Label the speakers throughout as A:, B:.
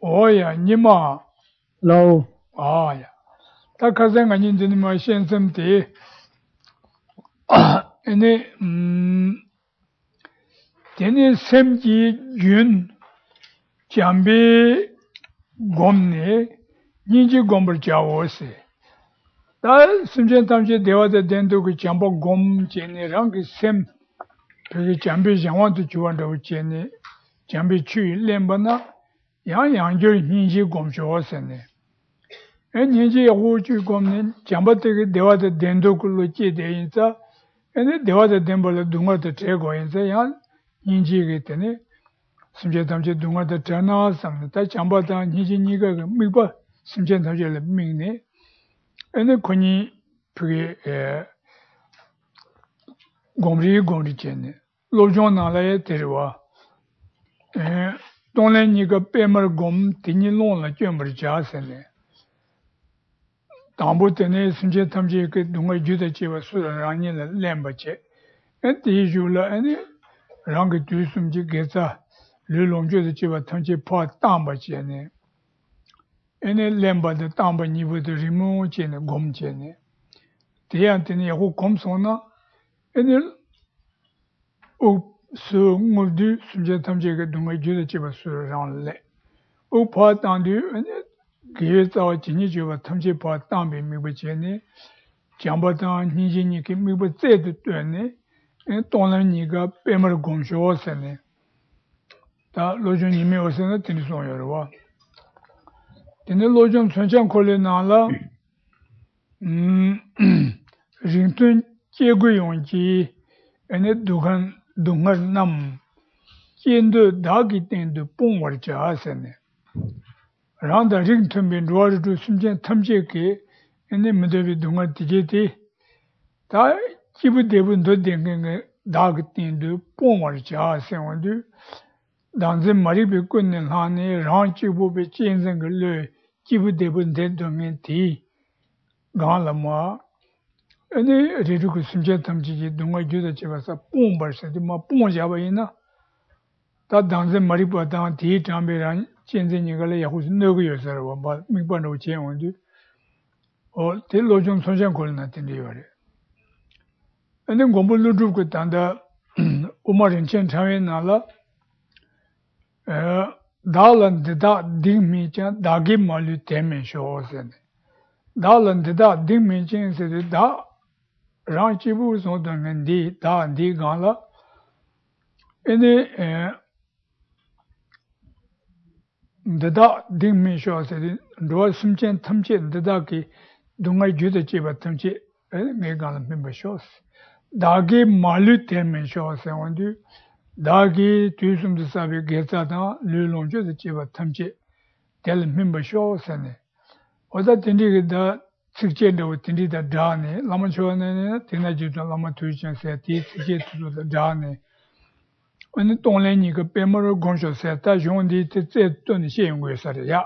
A: 오야 니마
B: Hello.
A: 아야 다 가생가 님들이 뭐 신선대 아니 되네 샘지 윤 잠비 곰네 니지 곰을 자오세 다 심전 탐지 대화의 된도 그 잠보 곰 제네랑 그샘 그 잠비 장원도 주원도 제네 잠비 추 렘바나 양양저 니지 곰 좋으세네 니지 오주 곰네 잠바데 대화의 된도 그로 제대인자 ene dewa de dembole dunga de tego inse yan inji ge tene simje tamje dunga de tana sam ta chamba ta niji niga ge miba simje tamje le mingne ene koni pge gomri chene lojon na la ye terwa donle niga pemer gom tini lon la chember ja sene 담보 때문에 심지어 탐지 그 동의 주대 지와 수랑이는 렘바체 엔티줄라 아니 랑게 주숨지 게자 르롱주의 지와 탐지 포 담바체네 에네 렘바데 담바 니부데 리모체네 곰체네 대한테는 야고 곰소나 에네 오스 무디 심지어 탐지 그 동의 주대 지와 수랑래 오파 단디 에네 게자와 진이주와 탐지파 땅비 미부체네 장바당 니진이기 미부 제도 되네 돈란이가 빼mer 공쇼세네 다 로존님이 오세는 드리송여와 근데 로존 천천 콜레나라 링튼 제고용지 에네 두간 동간남 찐도 다기 땡도 뽕월자세네 रांदा रिंग थम्बे रोड टू सुमजे थमजे के एने मदबी दुंगा दिजेते ता किबु देबु दो देंगे दाग तीन दो पोमर जा से वंदु दांजे मरी बे कुन हाने रां चिबु बे चेंजन गले किबु देबु दे दोंगे ती गालमा एने रेडु को सुमजे थमजे दुंगा जुदा चेबासा पोमर से मा पोम जाबइना ता दांजे मरी पता ती टांबे रां 진진이가 야후 너고여서 뭐 민반도 제원도 딜로좀 선생 걸나 된대요. 근데 공부를 두고 단다 오마린 전차에 나라 달란데다 딩미자 다기 말이 때문에 쇼선 달란데다 딩미진세 다 랑치부 소던디 다디 가라 에네 dada ding me sho se ro simchen thamche dada ki dungai jude che ba thamche me ga la me sho da ge malu te me sho se ondu da ge tu sum de sa be ge sa da le long jude che ba thamche tel me sho se ne oda tindi ge da sikche de tindi da da ne lama cho ne tina ju da lama tu chen se ti sikche tu da da ne 오늘 동래니가 빼머를 공셔서 다 용디 뜻뜻은 시행고에서야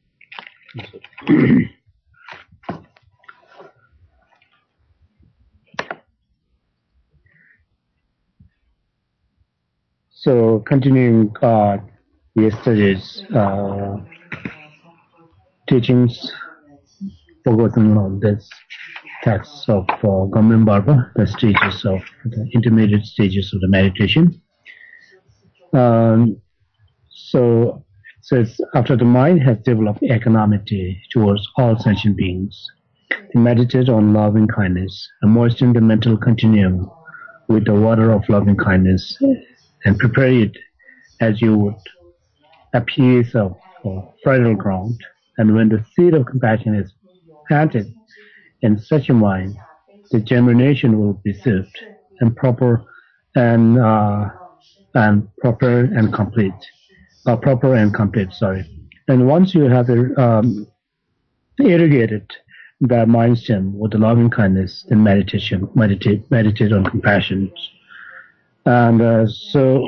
B: So continuing yesterday's teachings, focusing on this text of Gomin Barba, the stages of the intermediate stages of the meditation. So it says, after the mind has developed equanimity towards all sentient beings, to meditate on loving kindness and moisten the mental continuum with the water of loving kindness and prepare it as you would a piece of fertile ground. And when the seed of compassion is planted in such a mind, the germination will be swift and proper and complete. And once you have irrigated the mind stem with the loving kindness, then meditate on compassion. And so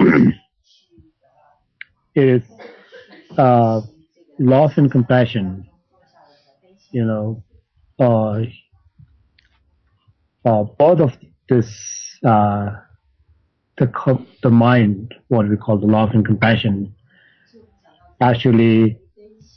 B: it is love and compassion, both of this, the mind, what we call the love and compassion, actually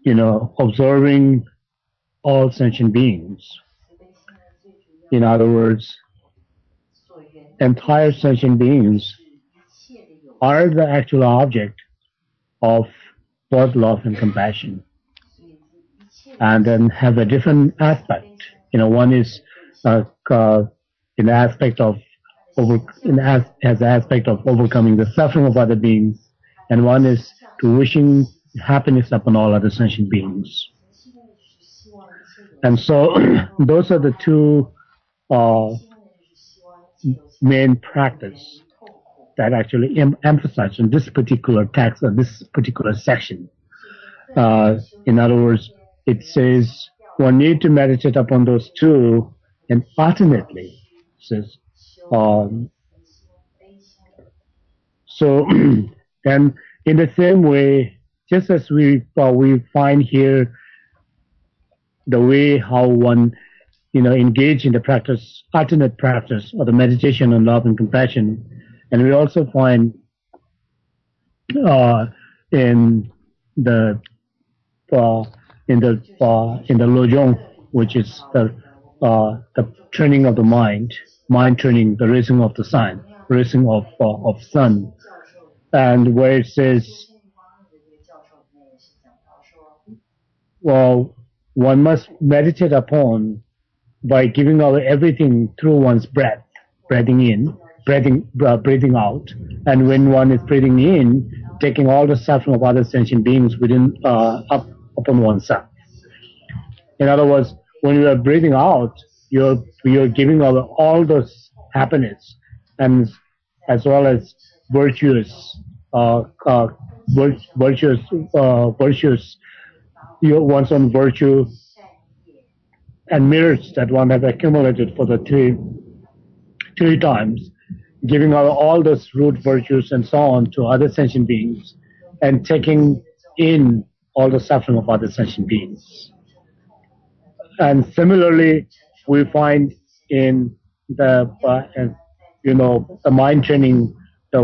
B: observing all sentient beings. In other words, entire sentient beings are the actual object of both love and compassion, and then have a different aspect. One is in the aspect of has the aspect of overcoming the suffering of other beings, and one is to wishing happiness upon all other sentient beings. And so those are the two main practice that actually emphasize in this particular text or this particular section. In other words, it says one need to meditate upon those two, and alternately says. So, and in the same way, just as we find here the way how one engage in the practice, alternate practice, or the meditation on love and compassion, and we also find in the Lojong, which is the training of the mind training, the raising of the sun, raising of sun, and where it says, well, one must meditate upon by giving out everything through one's breath, breathing in, breathing out, and when one is breathing in, taking all the suffering of other sentient beings within up upon oneself. In other words, when you are breathing out, you're giving out all those happiness, and as well as virtuous, one's own virtue and merits that one has accumulated for the three times, giving out all those root virtues and so on to other sentient beings, and taking in all the suffering of other sentient beings. And similarly, we find in the the mind training, the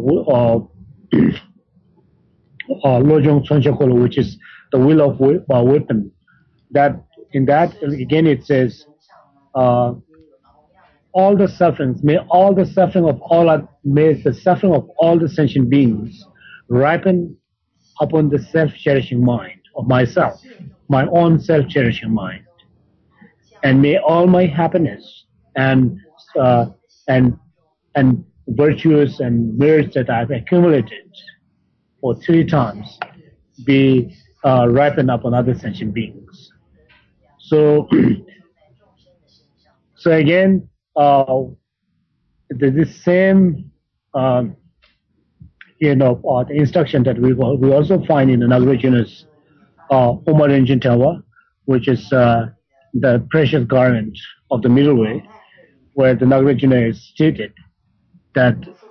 B: Lojong Chonchakolo, which is the will of wisdom. That in that again it says, all the sufferings, may the suffering of all the sentient beings ripen upon the self-cherishing mind of myself, my own self-cherishing mind, and may all my happiness and virtues and merits that I've accumulated for 3 times be ripened upon other sentient beings. So, so again, this same the instruction that we also find in the Nagarjuna's Umar Engine Tower, which is the precious garment of the middle way, where the Nagarjuna is stated that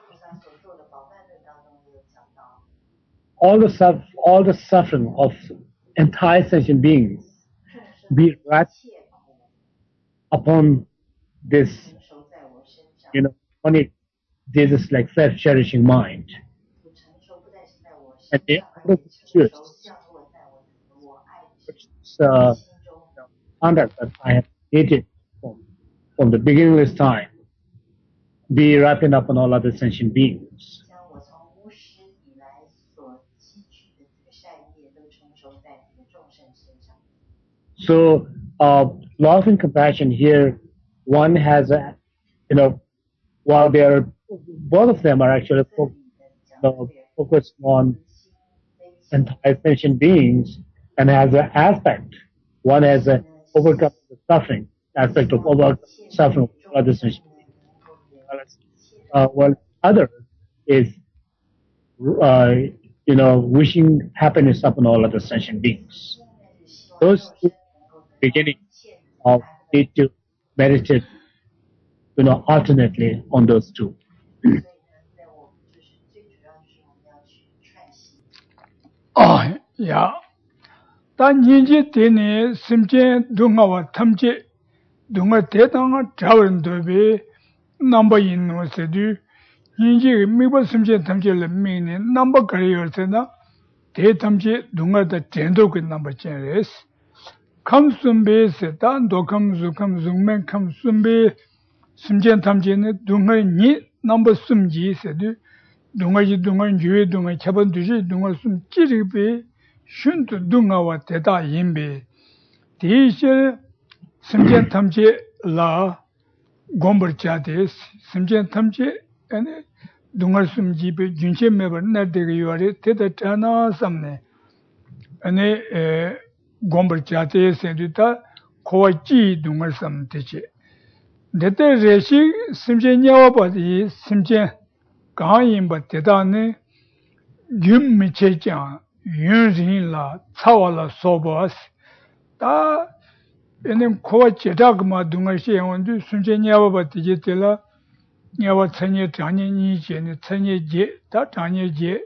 B: all the suffering of entire sentient beings be wrapped upon this, on it, this is like self-cherishing mind. And the other conduct that I have created from the beginningless time be wrapping up on all other sentient beings. So, love and compassion here, one has a, while they are, both of them are actually focused on entire sentient beings, and has an aspect. One has a overcome the suffering aspect of overcome suffering of other sentient beings. While other is, wishing happiness upon all other sentient beings. Those two beginning of need to meditate, alternately on those two.
A: Yeah. Dan Yinji Dini Simchen Dungawa Tamche Dunga Tetanga Traveling Dobe number in no sedu Yinji Miba Simchen Tamche meaning number career sena 대탐지 동아다 전도그 넘버 젠레스 감순베스 단도 감수 감수men 감순베 심전 탐지는 동아니 넘버 숨지세도 동아지 동아 주에 동아 차번두지 동아 숨 찌르베 슌도 동아와 대다 임베 대실 심전 탐지 라 곰버자데스 심전 탐지 아니 동아 숨지베 준체 매버 나데게 요아레 대다잖아 삼네 아니 곰버자데스 엔두타 코와지 동아 삼테체 데테 레시 심전냐와 바디 심전 강인바 대다네 윤미체장 윤진라 차와라 소버스 다 얘는 코와체다그마 동아시 원도 심전냐와 바디 제텔라 냐와 천예 장년이 제네 천예제 다 장년제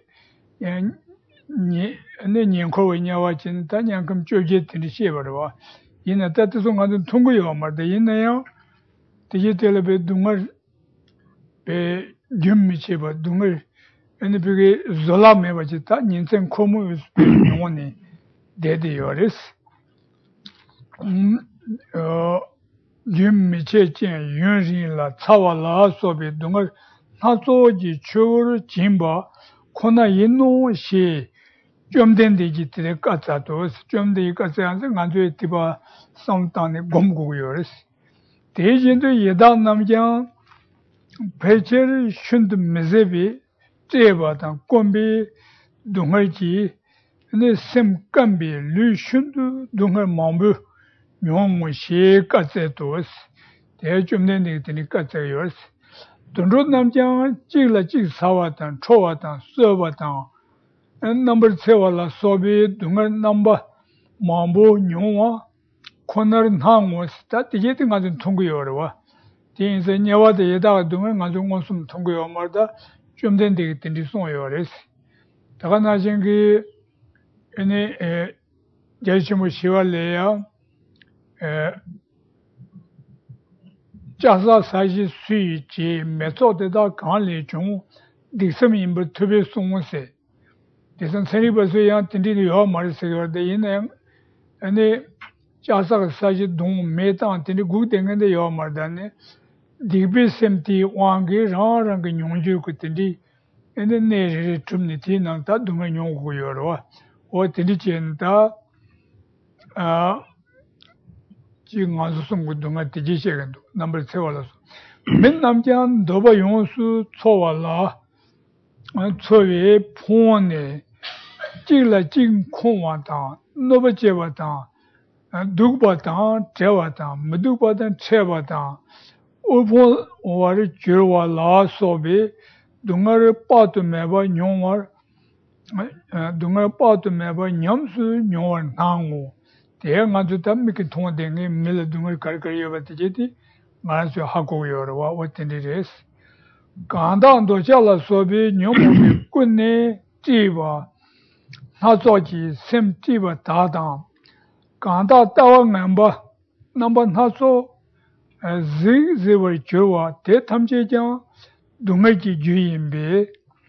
A: 니 네 년코의 냐와 진 다냥금 쪼제 드리시버와 이나 따뜻한 가는 통고요 말다 있나요 디지털에 동아 배 줌미체바 동을 아니 그게 졸라메 버지다 인생 코무 용원이 데디요레스 줌미체진 윤진라 차와라 소비 동을 나소지 추르 진바 코나 인노시 좀된데지 들에 까자도 좀데 까자한테 간주에 티바 성탄에 곰고요레스 대진도 예단 남장 배체를 슌드 메제비 제바다 꼼비 동을지 네 셈깜비 류슌드 동을 마음부 용무시 까제도스 대좀된데 되니 까자요스 돈로 남장 찌라 찌 사와단 초와단 서와단 넘버 세와라 소비 동을 넘버 마음부 용와 코너는 항모스다 디제트 가진 통구요르와 디인세 녀와데 예다가 동을 가진 것좀 통구요 말다 좀 된데 된디 송요레스 다가 나신 그 에네 제시모 시왈레야 자사 사시 수이지 메소드다 간리 중 디스미임부 투베 송세 대선 세리버스야 된디요 말세거데 이네 아니 자사가 사지 동 메탄테니 구땡인데 요 말다네 디비셈티 왕게 라랑 그 용주 그때디 에네 네리 tum니티 나타 동에 용고요로 오 데리젠다 아 지금 와서 송고 동에 디지셔간도 넘버 세월라서 맨 남자한 너바 용수 초월라 초에 폰에 찌라 찐 콩와다 너바 제와다 두바다 제와다 무두바다 제와다 오보 오와르 줄와라 소비 동아르 빠도 매바 뇽와 동아르 빠도 매바 냠수 뇽와 나고 대응아도 담미게 통화되게 밀 동아르 갈거리여바티지 말아서 하고요와 어떤데스 간다도 잘라 소비 뇽모 군네 찌바 나조지 셈 찌바 다당 간다 따와 멤버 넘버 나소 지지버 줘와 대탐제장 동의지 주인비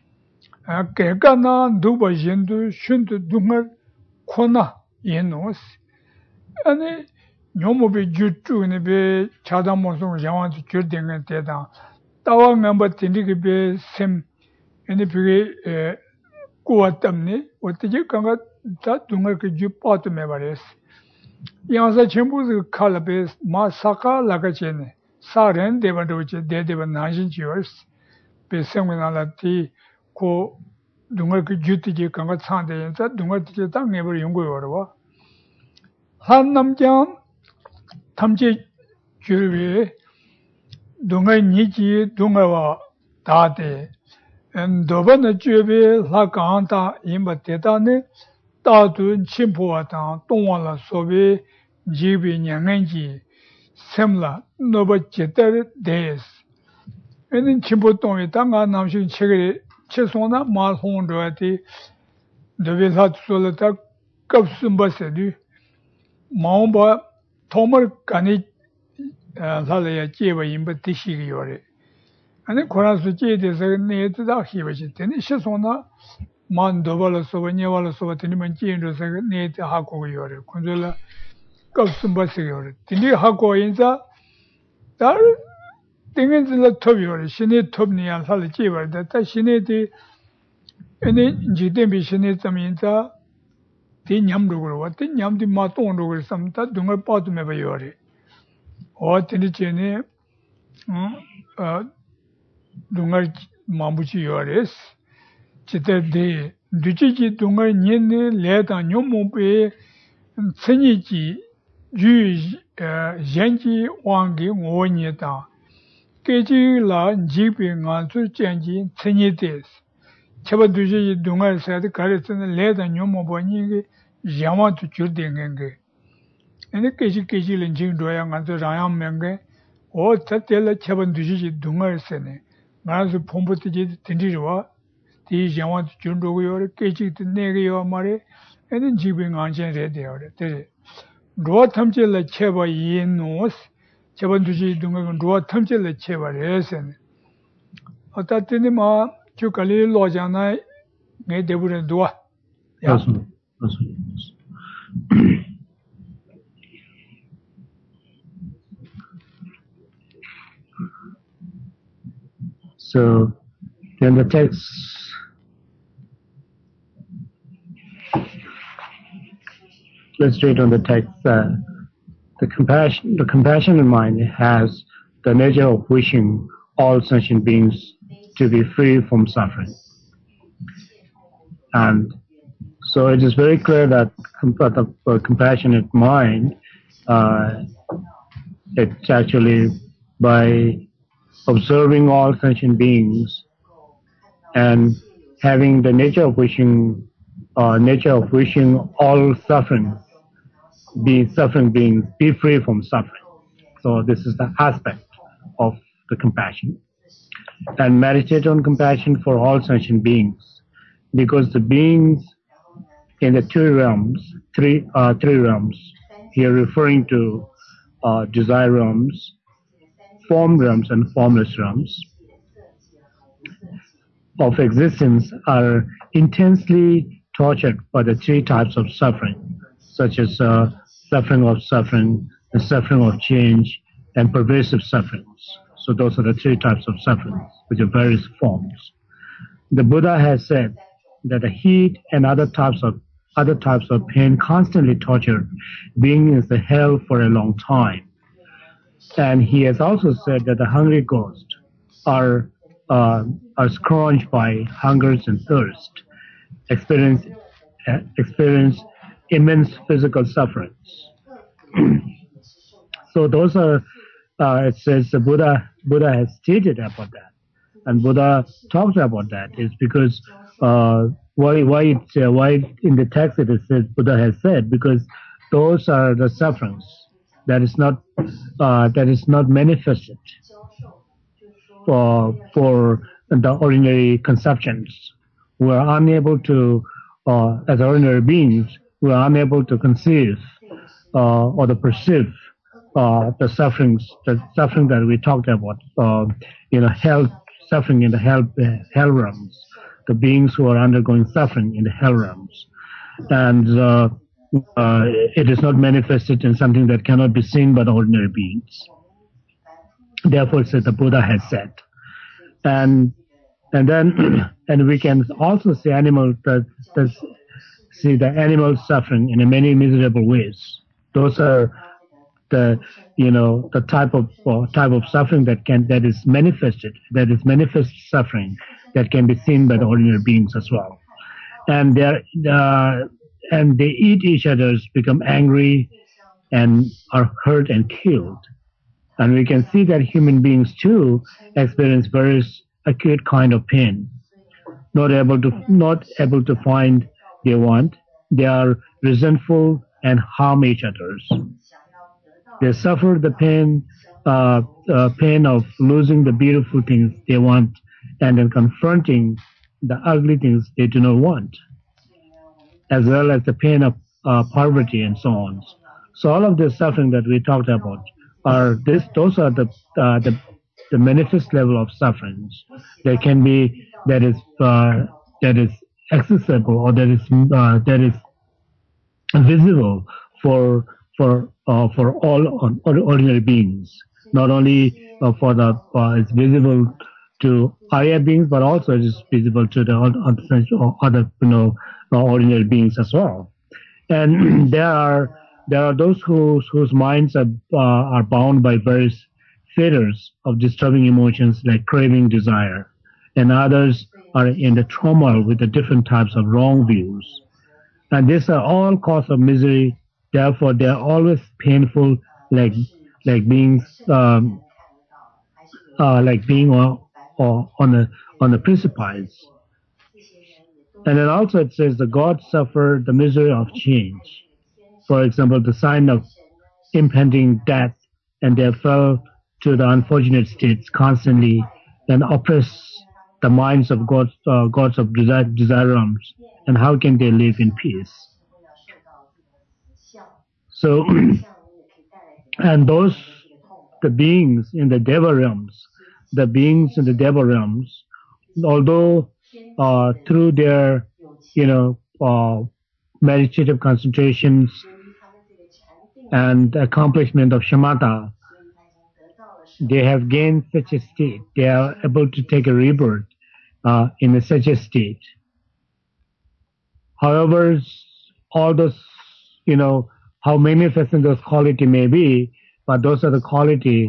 A: 개가나 누버진도 슌도 동을 코나 예노스 아니 뇽모비 주투네 베 차담모송 양한테 줄댕은 대다 따와 멤버 tindi게 베셈 아니 비게 꾸왔담니 어떻게 간가 다 동을 그 주파트 메바레스 양사 전부 그 칼베 마사카 라가체네 사렌 데반도체 데데반 나신지어스 베생문알라티 고 동을 그 주티지 간가 찬데인자 동을 티제 땅 내버 연구요로 한 남장 탐지 줄비 동을 니지 동을와 다데 엔도바나 주비 라간다 임바데다네 다도 침포와다 동와라 소비 지비 냥엔지 셈라 노바제터 데스 에는 침포 동에 당가 남신 책에 최소나 말홍도한테 데베사 솔다 급숨바세디 마음바 토머 간이 살아야 제바 임바 디시기요레 아니 코라스 제데서 네트다 히바지 되니 최소나 man dovala soba nyevala soba tini man chiendo sa ne te hako yore kunzola kapsumba se yore tini hako inza dar tingin zila top yore shine top ni yan sala chibar da ta shine ti ene jiten bi shine tsam inza ti nyam dogoro wa ti nyam di ma tong dogoro sam ta dunga patu meba yore o tini chene dunga mambuchi yores chita de duchi chi dunga nyene le ta nyomo pe tsenyi chi yu yanji wangi ngo nye ta kechi la jipi nga su chanji tsenyi des chaba duchi chi dunga sa de kare tsena le ta nyomo pa nye yama tu chur dengenge ene kechi len ching doya nga su rayam menge o tatela chaba duchi chi dunga sa ne nga su pompo tiji tindiriwa 이 영화 준도고요. 깨지도 내게요 말에 애는 집에 안전 돼요. 네. 로아 탐질래 쳐봐 이노스. 저번 주지 동안 로아 탐질래 쳐봐래서. 어따더니 뭐 주칼리 로잖아. 내 대부분 도와.
B: 맞습니다. So then the text let's read on the text. The compassionate mind has the nature of wishing all sentient beings to be free from suffering. And so it is very clear that the compassionate mind, it's actually by observing all sentient beings and having the nature of wishing all suffering beings be free from suffering. So this is the aspect of the compassion. And meditate on compassion for all sentient beings, because the beings in the three realms, here referring to desire realms, form realms and formless realms of existence are intensely tortured by the three types of suffering, such as suffering of suffering, the suffering of change, and pervasive sufferings. So those are the three types of sufferings, which are various forms. The Buddha has said that the heat and other types of pain constantly torture being in the hell for a long time. And he has also said that the hungry ghosts are scourged by hungers and thirst, experience immense physical sufferings. So those are, it says the Buddha has stated about that, and Buddha talks about that is because why in the text it says Buddha has said, because those are the sufferings that is not manifested for the ordinary conceptions. We are unable to, as ordinary beings, we are unable to conceive or to perceive the suffering that we talked about, hell suffering in the hell realms, the beings who are undergoing suffering in the hell realms, and it is not manifested in something that cannot be seen by the ordinary beings. Therefore, says the Buddha has said, and we can also see see the animals suffering in many miserable ways. Those are the type of suffering that is manifest suffering that can be seen by the ordinary beings as well. And they eat each other, become angry, and are hurt and killed. And we can see that human beings too experience various acute kind of pain, not able to find they want. They are resentful and harm each other. They suffer the pain of losing the beautiful things they want and then confronting the ugly things they do not want, as well as the pain of poverty and so on. So all of this suffering that we talked about those are the manifest level of sufferings that is accessible or that is visible for all ordinary beings. Not only it's visible to higher beings, but also it is visible to the other ordinary beings as well. And there are those whose minds are bound by various fetters of disturbing emotions like craving, desire, and others are in the turmoil with the different types of wrong views. And these are all cause of misery. Therefore, they are always painful, like being like being on a precipice. And then also it says the gods suffer the misery of change. For example, the sign of impending death, and they fell to the unfortunate states constantly and oppress the minds of gods of desire realms. And how can they live in peace? So, and the beings in the Deva realms, although through their, meditative concentrations and accomplishment of shamatha, they have gained such a state. They are able to take a rebirth in such a state. However, all those, how magnificent those quality may be, but those are the quality,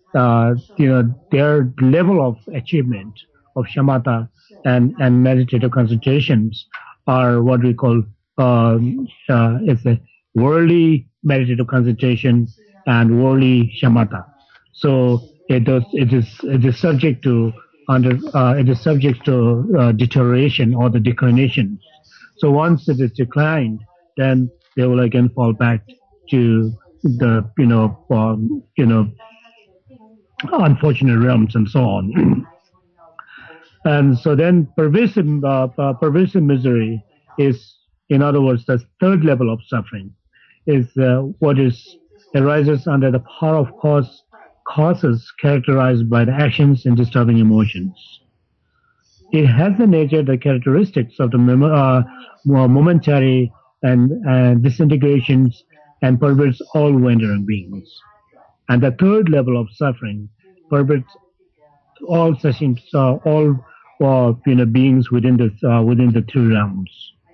B: their level of achievement of shamatha and meditative concentrations are what we call it's a worldly meditative concentration and worldly shamatha. So it is subject to deterioration or the declination. So once it is declined, then they will again fall back to the unfortunate realms and so on. And so then pervasive misery is, in other words, the third level of suffering, is what arises under the power of causes characterized by the actions and disturbing emotions. It has the nature, the characteristics of the momentary and disintegrations and perverts all wandering beings. And the third level of suffering perverts all beings within the three realms.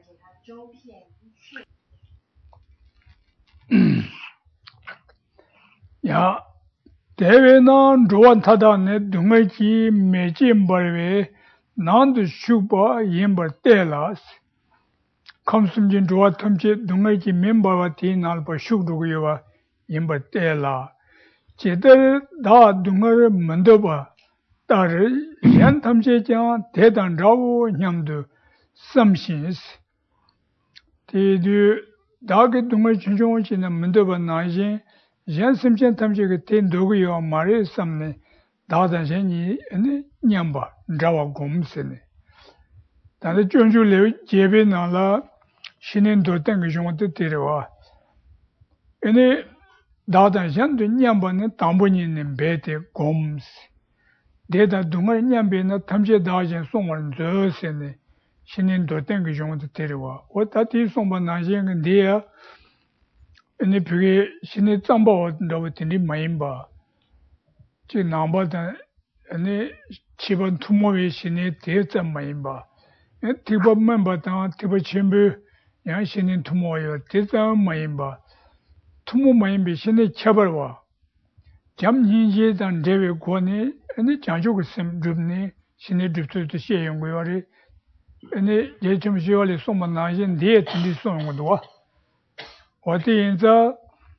A: Yeah, Devi nan ruwan tada ne dunga ki meji mbarwe nan du shukba yinbar telas. Kamsum jin ruwa tamche dunga ki mimbarwa ti nalpa shukduguyewa yinbar tela. Chedar da dunga mandoba tar yan tamche kya tedan rawo nyamdu samshins. Te du dagi dunga chunchunga china mandoba najin yan simchen tamche ke ten doguyewa mare samne dadan shenyi nyamba rawa gomsene. Tanda chunchu lewe jebe nala shinin doten ke shungate terewa. Ene dadan shendu nyamba ne tambo nyine bete goms. Deda dunga nyambe na tamche dajen songwa nzosene shinin doten ke shungate terewa. O tati songba najen ke deya ene pige shinin tsamba wadanda watini mayimba. Chi namba dan ene chiban tumowe shinin teza mayimba. Tiba mayimba dan tiba chimbu yang shinin tumowe teza mayimba. Tumo mayimbe shinin chabarwa. Jam nyingye dan dewe kwa ne ene janchoku sim drupne shinin druptu tu xie yungu yore. Ene jechum shiwale songba najen deye tindi songwa dwa. Wati yinza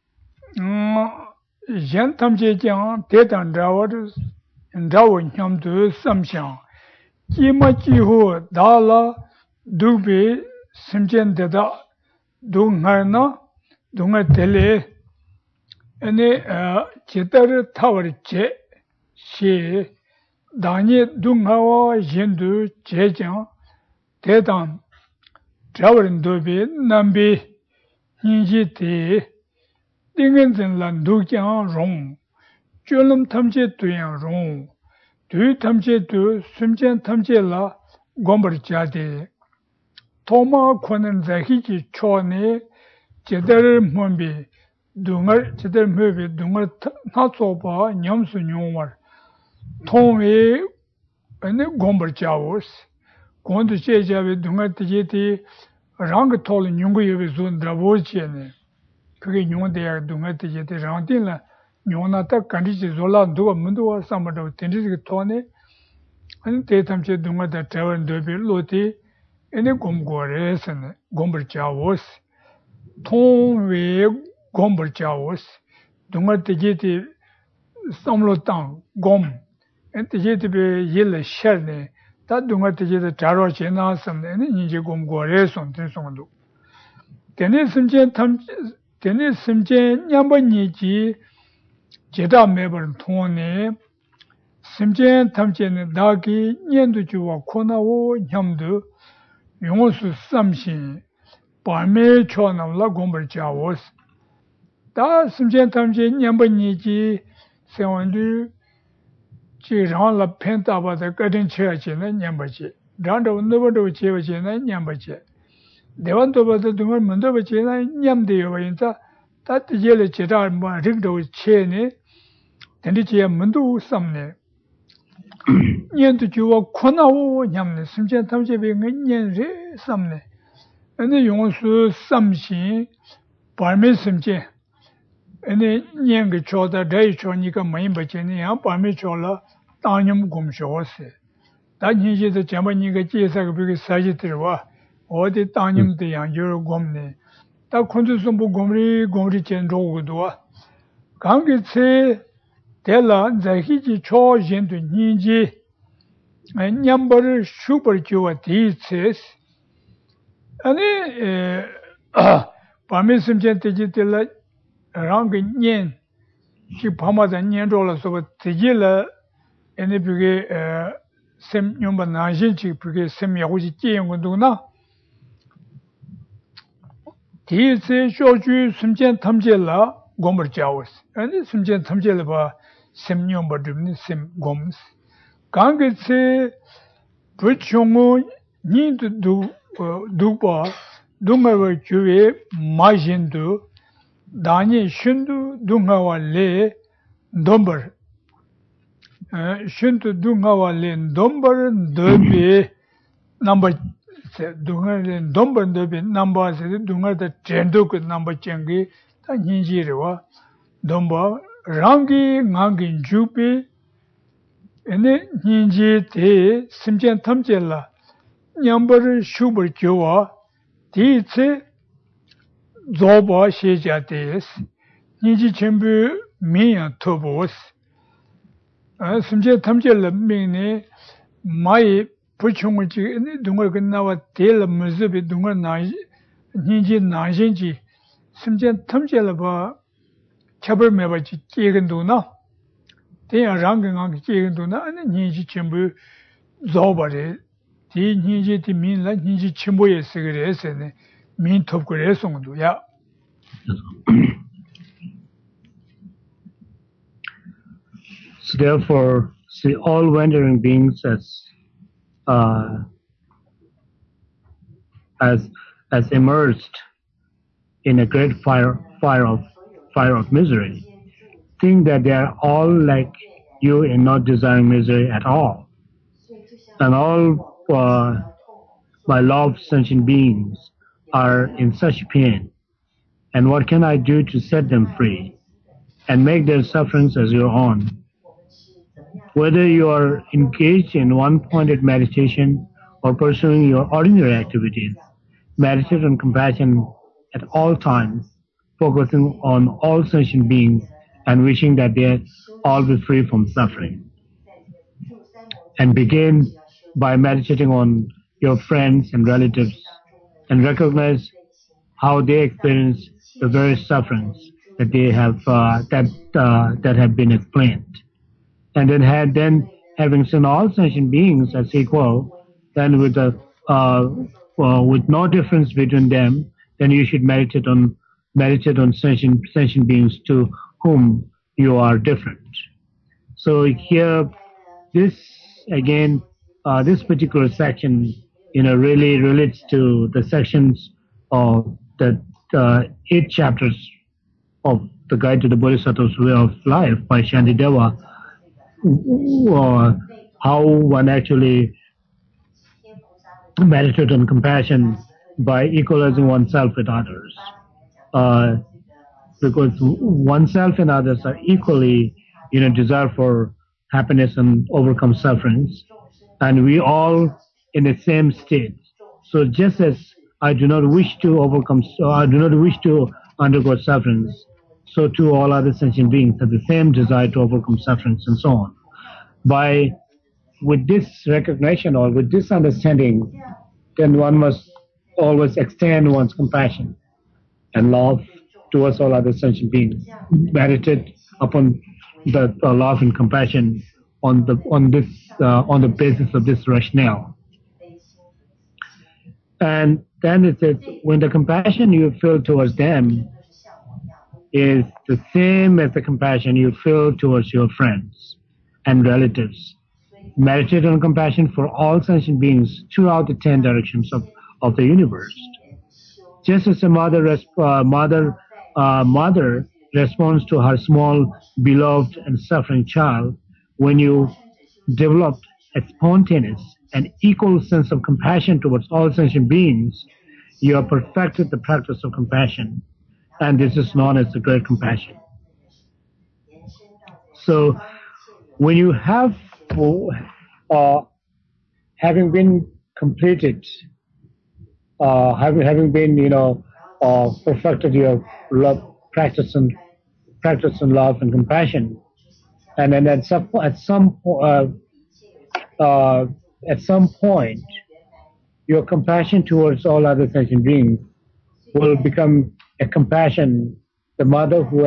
A: yan tamche kyang tetan rawa nyamdu samshyang. Kima chiho dala dukbe simchen teta dungar na dungar tele. Ene chetar tawar che she danye dungawa yendu che kyang tetan rawar dobe nambe Yinji te, dingen zin lan du kyang rong, cholam tamche tuyang rong, tu tamche tu sumchen tamche la gombar chade. Toma Konan Zahiki Chone, Jedder Mumbi, Dungar, Jedder Mubi, Dungar Natsoba, Nyamsu Nyumar, Tome, and Gomber Chavos, going to Cheja Dungar Tijeti, Rangatol Nyungu Zun Dravochiene, Kuri Nyung they are Dungar Tijeti Rantilla, Nyonata Kandisi Zola, Dua Mundua, somebody of Tendis Tone, and Tatamche Dunga the Tavern Derby Loti. Ene gomgore sene gomber chavos ton we gomber chavos dunga tejeti samlo tang gom en tejeti be yele sherne ta dunga tejeti taro chena samne ene ninje gomgore son ten sondu tene simje nyamba niji jeda mebar tone simje tamche ne dagi nyendu juwa kona wo nyamdu 용수 삼신 밤에 초나라 공부를 자워스 다 심전 탐지 냠번이지 세원들 지랑라 펜타바다 거든 쳐지는 냠버지 란도 너버도 제버지는 냠버지 대원도버도 등을 문도버지는 냠대요 인자 다 뒤jel에 제다 뭐 릭도 체네 된디지야 문도 삼네 년도 주와 코나오 냠네 심전 탐제비 년제 삼네 근데 용수 삼신 발매 심제 근데 년그 초다 대이 초니까 많이 버지네 야 발매 초라 땅님 곰쇼세 다니제도 잠바니가 제사가 비게 사지들와 어디 땅님도 양주로 곰네 다 콘주선부 곰리 젠로고도 강게체 Tela Zahiji Cho Yendu Ninji Nyambar Super Jua Dices Ane Pamisim Gentilla Rang Yen She Pamada Nyen Rolla so Tijilla Ene Puge Sem Yumba Najinchi Puge Sem Yahuji Yangunduna Dice Shoju Simjan Tamjella Gomer Jawas and Simjan Tamjella Sim number sim goms. Gangetsi Puchungu need to do duba, Dungawa Juve, Majindu, Dani Shundu, Dungawa Le, Domber. Shundu Dungawa Le, Domber, Derby, number Dunga, Domber, Derby, number, Dunga, the Chenduk, number Chengi, Tanjiriwa, Domba. Rangi Nangin Jupi Ene Ninji Te Simjan Tamjella Nyambar Shubar Joa Tse Zoba Sheja Des Ninji Chembu Mian Tobos Simjan Tamjella Mine Mai Puchungi Dunga Tela Muzubi Dunga Ninji Najinji Simjan Tamjella Chaber Mebachi Keganduna, they are ranking on Keganduna and Niji Chimbu Zobare, the Niji mean like Niji Chimboy cigarettes and mean top Gresondu, yeah.
B: So therefore, see all wandering beings as immersed in a great fire of misery, think that they are all like you in not desiring misery at all. And all my loved sentient beings are in such pain. And what can I do to set them free and make their sufferings as your own? Whether you are engaged in one-pointed meditation or pursuing your ordinary activities, meditate on compassion at all times, focusing on all sentient beings and wishing that they all be free from suffering. And begin by meditating on your friends and relatives and recognize how they experience the various sufferings that they have that have been explained. And then having seen all sentient beings as equal, then with no difference between them, then you should meditate on sentient beings to whom you are different. So here, this particular section really relates to the sections of the 8 chapters of the Guide to the Bodhisattva's Way of Life by Shantideva, how one actually meditate on compassion by equalizing oneself with others. Because oneself and others are equally, desire for happiness and overcome sufferings, and we all in the same state. So just as I do not wish to undergo sufferings, so too all other sentient beings have the same desire to overcome sufferings and so on. With this recognition or with this understanding, then one must always extend one's compassion and love towards all other sentient beings. Meditate upon the love and compassion on the basis of this rationale. And then it says, when the compassion you feel towards them is the same as the compassion you feel towards your friends and relatives, meditate on compassion for all sentient beings throughout the 10 directions of the universe. Just as a mother responds to her small, beloved, and suffering child, when you develop a spontaneous and equal sense of compassion towards all sentient beings, you have perfected the practice of compassion, and this is known as the great compassion. So, when you have, having been completed, having been, perfected your love, practice and love and compassion, and then at some point, your compassion towards all other sentient beings will become a compassion. The mother who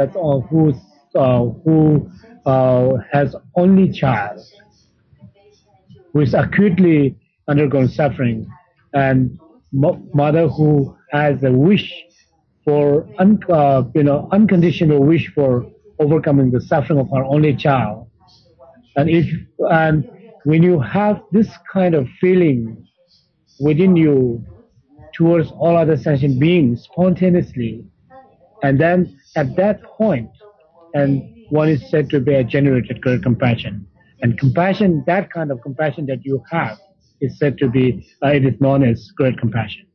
B: has only child, who is acutely undergoing suffering, and mother who has a wish for unconditional wish for overcoming the suffering of her only child, and when you have this kind of feeling within you towards all other sentient beings spontaneously, and then at that point, and one is said to be a generated great compassion. And compassion, that kind of compassion that you have, is said to be, it is known as great compassion.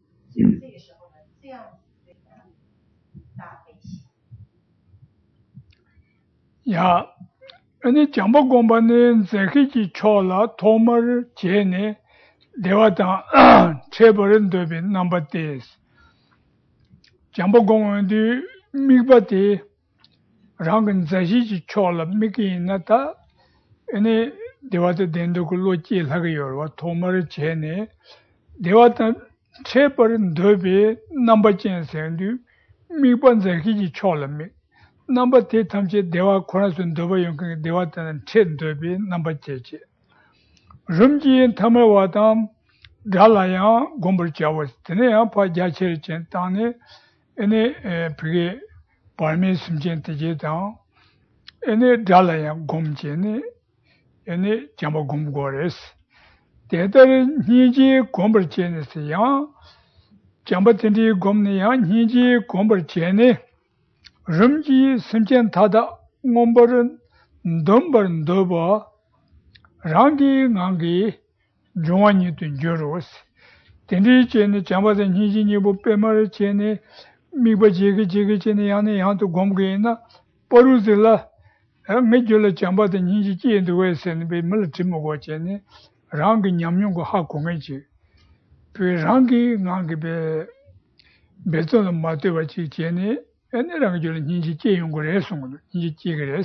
A: Yeah. Ani jamba gomba ne zeki ji chola tomar jene devata chebarin dobi number days. Jamba gomba di migbati rangan zeki ji chola miki nata ani devata dendo kulo ji lagayorwa tomar jene devata chebarin dobi number jen sendu migban zeki ji chola mik. Number 3 tamche dewa khorasun doba yung dewa tanan chen dobi number 3. Rumji tamar watam dalaya gombur chawas. Tene ya pa jachir chen tane ene pige parme simchen teje tang ene dalaya gomche ene jamba gom gores. Tetar niji gombur chen se ya jamba tendi gomne ya niji gombur chen Rumji simchen tada ngombaran dombaran doba rangi ngangi jwani tu juros. Tendi chene chambada niji nibo pemara chene miba jege chene yani yanto gomge na paruzila ngejula chambada niji chende wesen be militimo chene rangi nyamyongo ha kongechi. Pe rangi ngangi be beton matewa chi chene ene rangi ninji che yungu resung, ninji che res.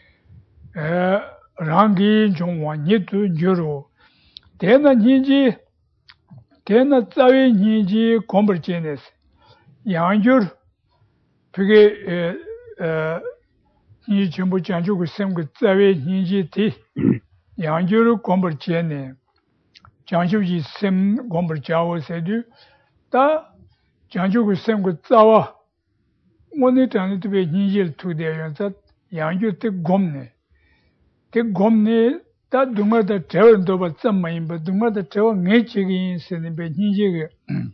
A: Rangi jongwa nitu juro. Tena tsawe ninji kombar chenes. Yangjur, pige ninji chenpo chanchu ku semgu tsawe ninji ti. Yangjur kombar chene. Chanchu ji sem kombar chawo sedu. Ta chanchu ku semgu tsawa. One time to be ninjil to the that Yanju take gomne. Take gomne 다 동아다 대원도 봐 쯤마인 봐 동아다 대원 내치기 있으니 배 니지게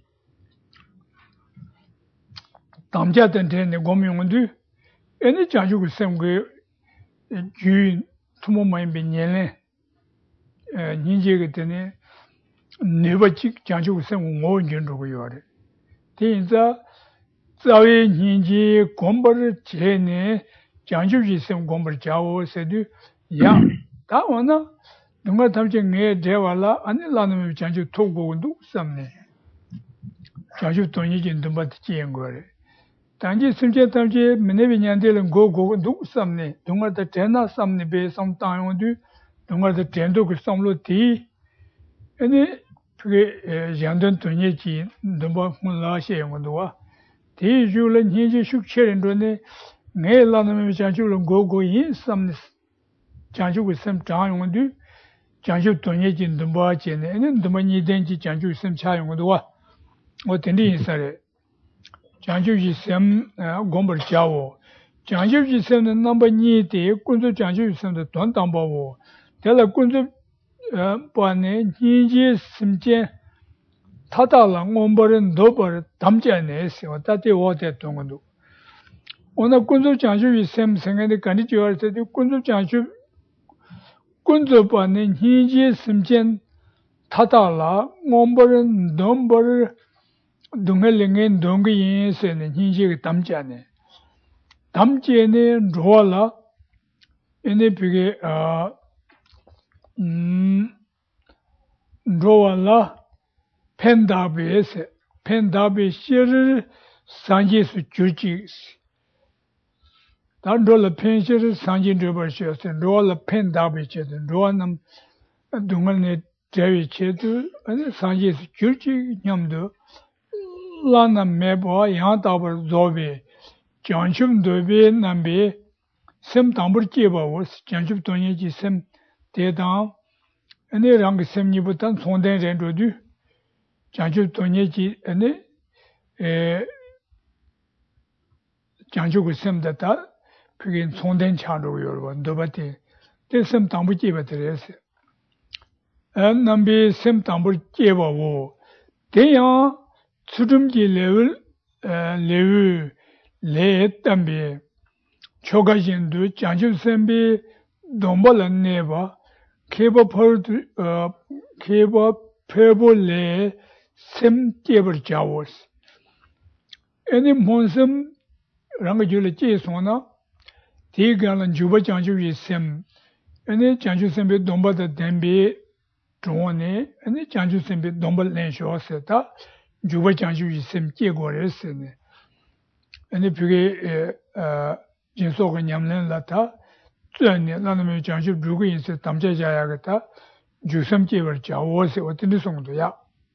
A: 담자된 데네 고명도 애니 자주고 생게 주 투모마인 베년레 니지게 되네 네버직 자주고 생 모은전도 요래 대인자 자위 니지 공부를 제네 장주지 생 공부를 자오 세도 야 다원나 누가 담지 내 대화라 아니 라는 장주 토고도 삼네 장주 돈이 진도 받지 한 거래 단지 심제 담지 메네비냐들은 고고도 삼네 동아다 대나 삼네 배성 땅용도 동아다 된도 그 삼로 디 아니 그게 양던 돈이지 너무 몰라셔요 와 대주는 니지 숙체는도네 내 라는 장주는 고고이 삼네 장주고 쌤 장용도 장주 돈이지 너무 하지네 너무 니된지 장주 쌤 차용도 와 어떤데 인사래 장주지 쌤 공부를 자오 장주지 쌤은 넘버 2대 군주 장주지 쌤도 돈 담보고 대라 군주 번에 니지 심제 타다라 공부를 너버 담자네서 다대 오대 동도 오늘 군주 장주지 쌤 생각에 간이 좋을 때도 군주 장주 군주 번에 니지 심제 타다라 공부를 넘버를 동헬랭에 동기인세는 hin지가 담자네. 담지에는 로알라 얘네 비게 로알라 펜다베스 펜다베 시르 산지스 주지 단돌라 펜시르 산진드버시스 로알라 펜다베 제든 로안남 동을네 제위체도 아니 산지스 주지 냠도 라나 메보 양다버 조비 장춤 도비 남비 셈 담버 제바워 장춤 돈이지 셈 대당 아니 랑 셈니부터 손대 렌도디 장춤 돈이지 아니 에 장춤 셈다다 그게 손대 차로 여러분 너바티 셈 담버 제바들에서 안 남비 셈 담버 제바워 대야 수dum지 레벨 레tambi 초가진도 장주선비 dombalanneba keba pebole sem tebur jawos any monsum rangajule jesona tigalan juba janju sem any janju sembe dombada dembe drone any janju sembe dombal lensho seta juba janju sem jegores 아니 그게 진속을 냠는 라타 전에 나는 장시 누구 인세 담자자야겠다 주섬집을 자워서 어떤 정도야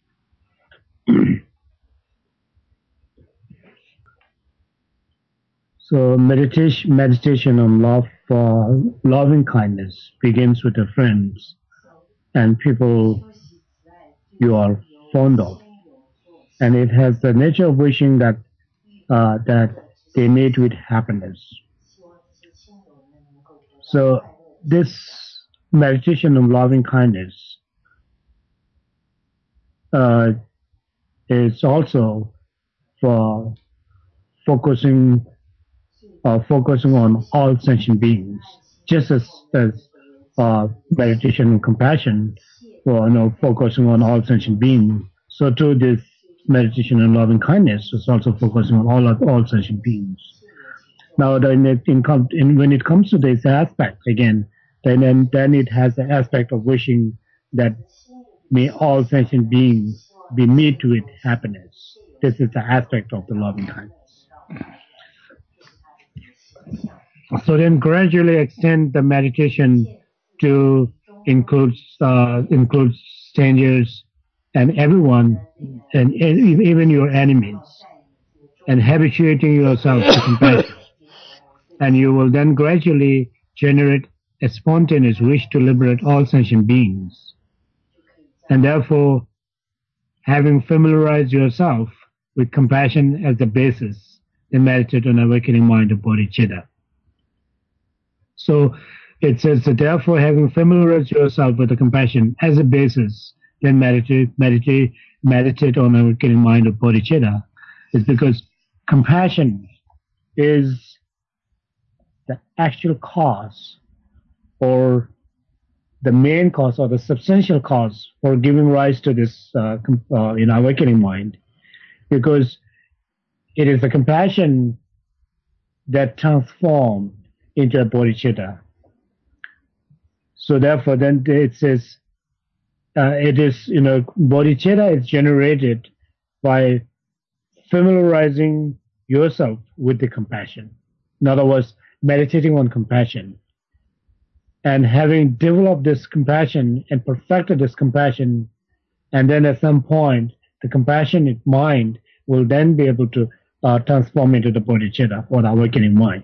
B: So meditation on love for loving kindness begins with the friends and people you are fond of, and it has the nature of wishing that they meet with happiness. So this meditation of loving kindness is also for focusing on all sentient beings, just as meditation of compassion for focusing on all sentient beings. So too this meditation on loving kindness is also focusing on all sentient beings. Now, when it comes to this aspect again, then it has the aspect of wishing that may all sentient beings be met with happiness. This is the aspect of the loving kindness. So then, gradually extend the meditation to include strangers and everyone, and even your enemies, and habituating yourself to compassion. And you will then gradually generate a spontaneous wish to liberate all sentient beings. And therefore, having familiarized yourself with compassion as the basis, then meditate on awakening mind of bodhicitta. So it says that therefore having familiarized yourself with the compassion as a basis, then meditate on awakening mind of bodhicitta. It's because compassion is the actual cause or the main cause or the substantial cause for giving rise to this awakening mind, because it is the compassion that transforms into a bodhicitta. So therefore, then it says it is, bodhicitta is generated by familiarizing yourself with the compassion. In other words, meditating on compassion. And having developed this compassion and perfected this compassion, and then at some point, the compassionate mind will then be able to transform into the bodhicitta or the awakening mind.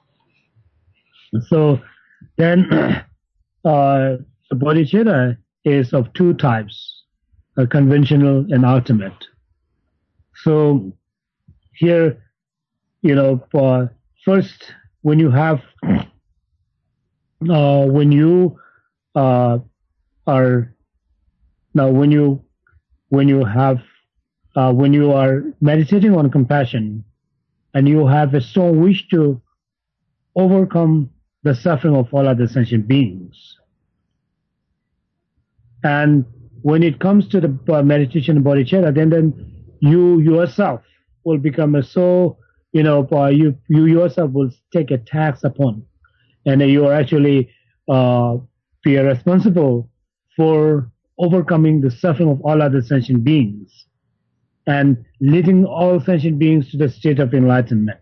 B: So then the bodhicitta is of two types, conventional and ultimate. So here, first, when you have, when you are meditating on compassion, and you have a strong wish to overcome the suffering of all other sentient beings. And when it comes to the meditation of bodhicitta, then you yourself will become you yourself will take a tax upon, and you are actually be responsible for overcoming the suffering of all other sentient beings and leading all sentient beings to the state of enlightenment.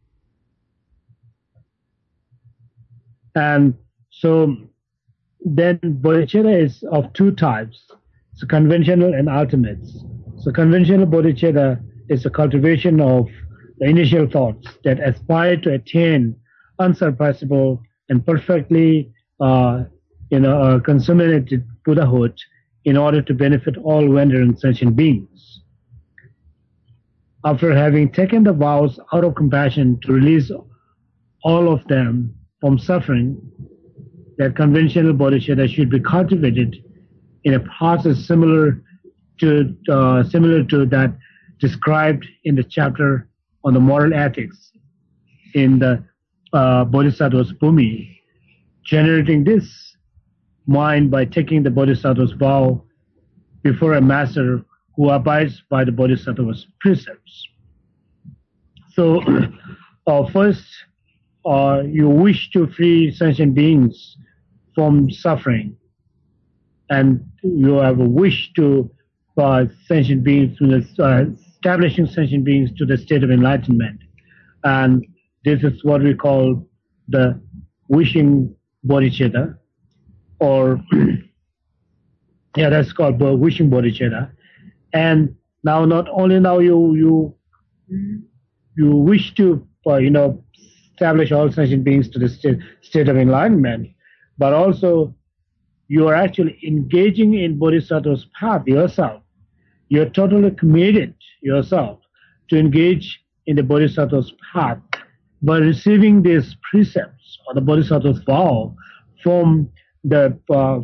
B: And so then bodhicitta is of two types, so conventional and ultimates. So conventional bodhicitta is the cultivation of the initial thoughts that aspire to attain unsurpassable and perfectly consummated Buddhahood in order to benefit all wandering sentient beings. After having taken the vows out of compassion to release all of them from suffering, that conventional bodhicitta should be cultivated in a process similar to that described in the chapter on the moral ethics in the Bodhisattva's Bhumi, generating this mind by taking the Bodhisattva's vow before a master who abides by the Bodhisattva's precepts. So first, you wish to free sentient beings from suffering, and you have a wish to sentient beings, establishing sentient beings to the state of enlightenment. And this is what we call the wishing bodhicitta, or that's called wishing bodhicitta. And now, not only now you wish to establish all sentient beings to the state of enlightenment, but also you are actually engaging in Bodhisattva's path yourself. You're totally committed yourself to engage in the Bodhisattva's path by receiving these precepts or the Bodhisattva's vow from the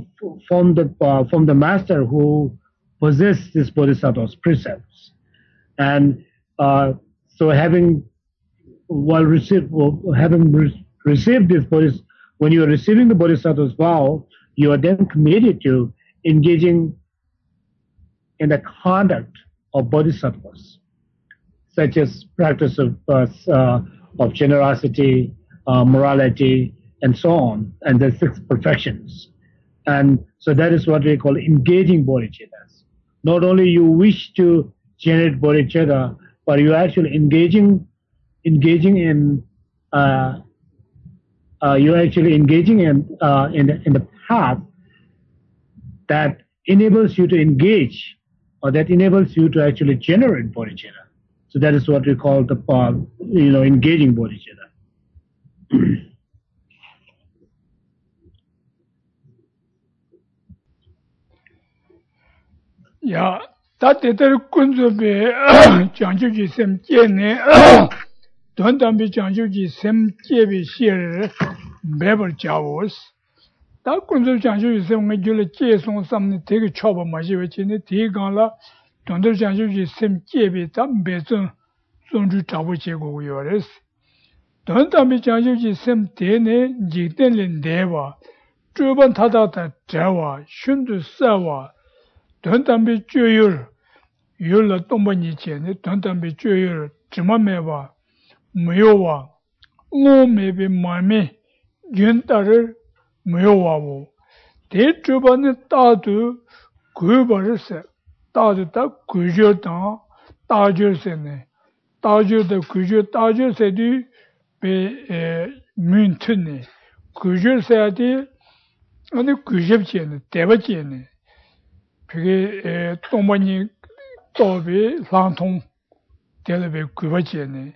B: master who possesses this Bodhisattva's precepts. And so having received this when you are receiving the Bodhisattva's vow, you are then committed to engaging in the conduct of bodhisattvas, such as practice of generosity, morality, and so on, and the 6 perfections. And so that is what we call engaging bodhicittas. Not only you wish to generate bodhicitta, but you are actually engaging in the path that enables you to engage, or that enables you to actually generate bodhicitta. So that is what we call the engaging bodhicitta.
A: Yeah, that is the kunzubi Jiangjuji sem jiene, Dontambi Jiangjuji sem jiebi shir beber jiawos, 다 군조 장주 있으면 줄에 계속 삼는 되게 쳐봐 마시고 지네 대강라 돈들 장주지 셈 제비 담 배전 손주 잡고 제고 요레스 돈 담비 장주지 셈 대네 지된린 대와 주번 타다다 자와 슌두 싸와 돈 담비 주율 율라 동번이 제네 돈 담비 주율 지마매와 무효와 오메비 마메 윤따를 무효와고 대주번에 따도 그버렸어 따도 다 그저다 따져서네 따져도 그저 따져서디 배 민트네 그저서야지 아니 그접지네 대버지네 그게 동번이 또비 상통 대베 그버지네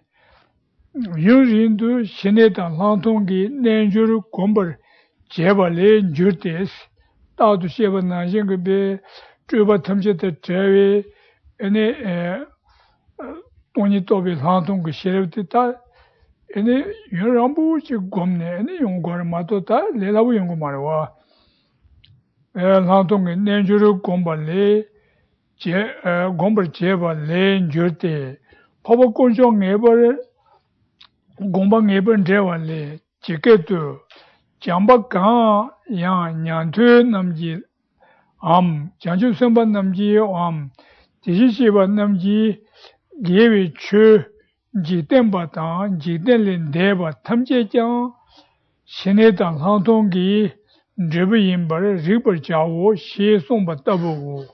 A: 유진도 신에다 상통기 내주를 공부를 제발에 주르테스 따도 세번나 생각에 주바 탐제의 제외 에네 돈이 또비 상통기 시럽다 에네 여러분이 공네 에네 용거를 맞도다 내라고 용거 말와 상통기 내주를 공부를 제 공부 제발에 주르테 법권종 내버를 공방 예번 대원래 지게도 장박강 양년퇴 남지 암 장주 선반 남지 암 지시시반 남지 예외 추 지tem바다 지델린 대바 탐제장 신해당 상통기 드브임벌 리벌 자오 시송바 더보고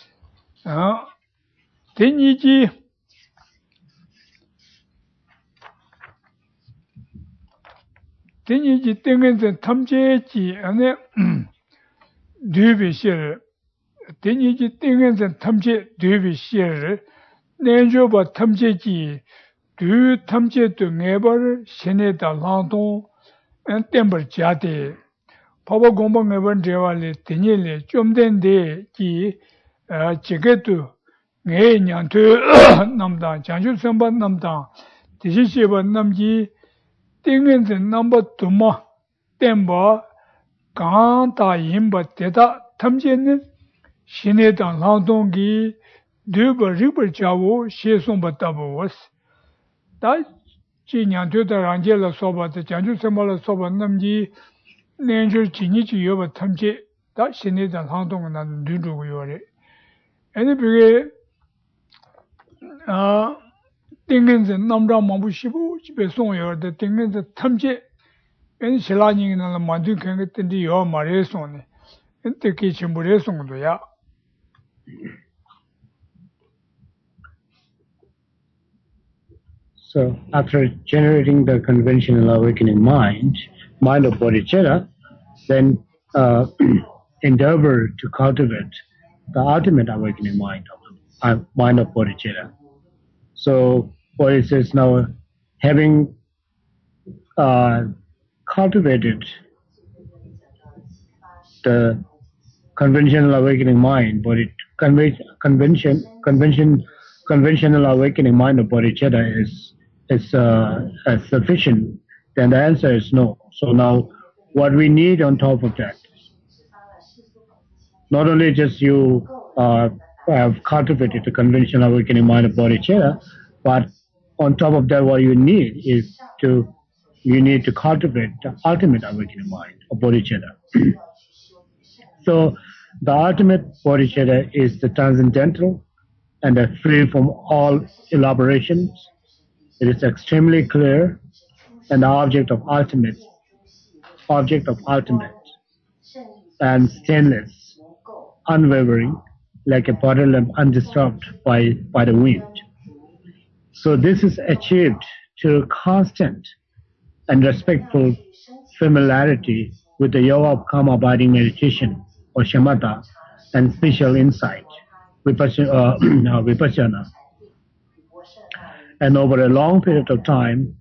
A: 대니지 대니지 땡은데 탐제지 안에 뒤비실 대니지 땡은데 탐제 뒤비실 내줘봐 탐제지 뒤 탐제도 내벌 신에다 라동 템벌 자대 바바 공방 내번 제발에 대니래 좀 된데 기 지게도 내년도 남다 장주 선반 남다 디시시번 남지 땡은데 넘버 두마 템버 강다 임바 대다 탐제는 신에다 라동기 드버 리버 자고 시송받다보스 다 지년도다 란젤라 소바다 장주 선발라 소바 남지 내줄 진이지 여바 탐제 다 신에다 라동은 나는 누르고 요래 애니 비게 땡근제 남자 마부시부 집에 송여데 땡근제 탐제 엔 실라닝이나 만두 캔게든지 요 말에 송네 엔테키 침부레 송도야
B: So after generating the conventional awakening mind of bodhicitta, then endeavor to cultivate the ultimate awakening mind of bodhicitta. So, for instance, now having cultivated the conventional awakening mind, but conventional awakening mind of bodhicitta is sufficient, then the answer is no. So now, what we need on top of that, not only just you have cultivated the conventional awakening mind of bodhicitta, but on top of that, what you need is to cultivate the ultimate awakening mind of bodhicitta. So the ultimate bodhicitta is the transcendental and free from all elaborations. It is extremely clear and the object of ultimate and stainless, unwavering, like a bottle lamp undisturbed by the wind. So this is achieved through constant and respectful familiarity with the yoga of calm abiding meditation or shamatha and special insight, vipassana. And over a long period of time,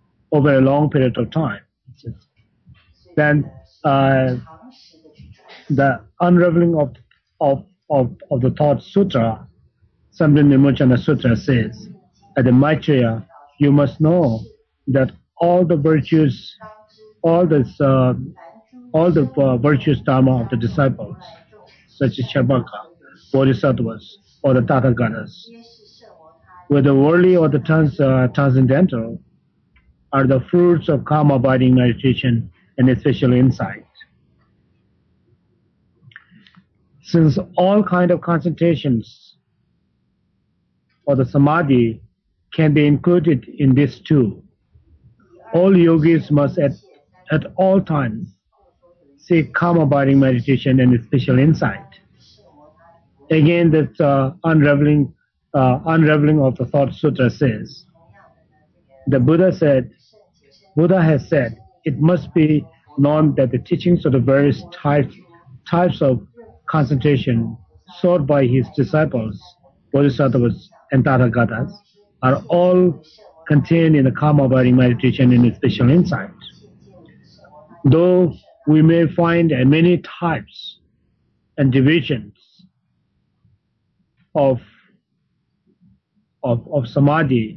B: then the unraveling of the thought sutra, Samdhin Vimochana Sutra says, at the Maitreya, you must know that all the virtues, all this all the virtuous dharma of the disciples, such as Charvaka, Bodhisattvas, or the Tathagatas, whether worldly or the transcendental, are the fruits of calm abiding meditation and especially insight. Since all kind of concentrations or the samadhi can be included in this too, all yogis must at all times seek calm abiding meditation and special insight. Again, that unraveling of the Thought Sutra says, the Buddha has said, it must be known that the teachings of the various types of concentration sought by his disciples, Bodhisattvas and Tathagatas, are all contained in the calm abiding meditation and special insight. Though we may find many types and divisions of samadhi,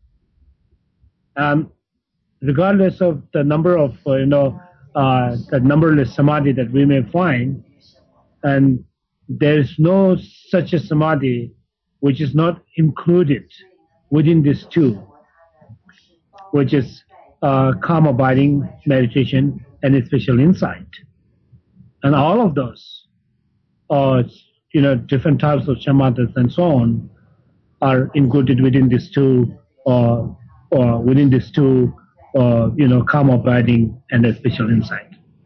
B: regardless of the number of the numberless samadhi that we may find, and there is no such a samadhi which is not included within these two, which is calm abiding meditation and special insight. And all of those, different types of shamatha's and so on, are included within these two, calm abiding and special insight.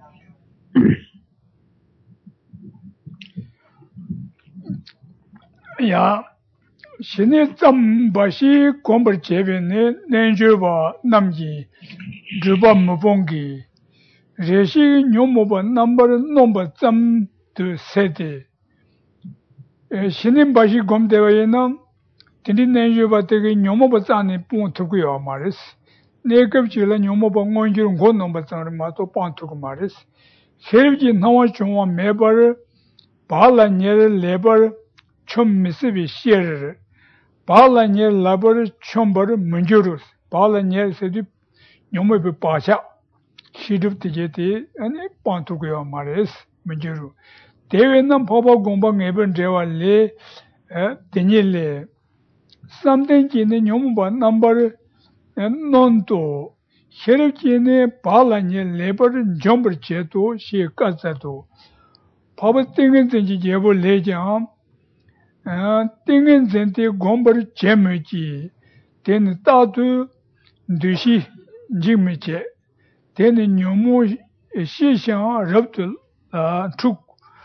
A: Yeah, shini bashi kombar chebe ne nenjoba namji juba mubongi reshi nyomoba number tam to sete shini bashi gomdewa yena tindi nenjoba tege nyomoba tsani pung tukuyo maris nekab chila nyomoba ngonjir ngon number tsani mato pang tuku maris kheribji nawa chungwa mebar bala nyere lebar chum misibi shir bala nye labar chumbar munjurus bala nye sedi nyomo bi pacha shidub tijeti ane pantukuyo mares munjuru dewe nam papa gomba ngeben dewa le tenye le samden kine nyomo ba nambar nonto sherib kine bala nye lebar jombar cheto shi kazato papa tengen tenji jebo le jam tingin zente gombar chemechi ten tatu dushi jingmeche ten nyomo shishan rabtul truk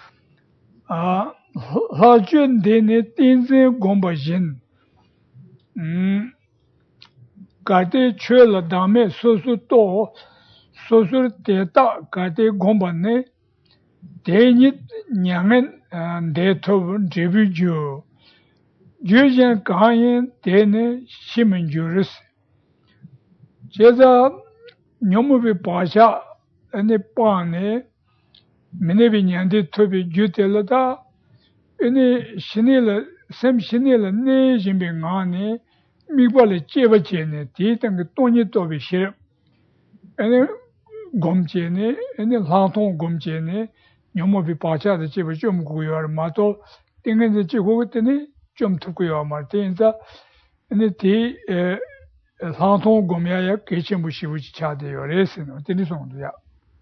A: hajun dene tinze gomba jin kate chöla dame sosu to sosur teta kate gomba ne tenit nyangen 대토분 제비주 유전 가인 대네 시민주르스 제자 녀무비 바샤 아니 빠네 미네비냐데 토비 주텔다 아니 신일 샘신일 네 진빙하네 미발에 제바제네 디당 돈이 토비시 아니 곰제네 아니 라통 곰제네 nyomobi pacha de chebe chom kuyo mato tingen de chigo tene chom tukuyo marte inza ne ti santon gomya ya kechen bu shibu cha de yore sino tene song ya.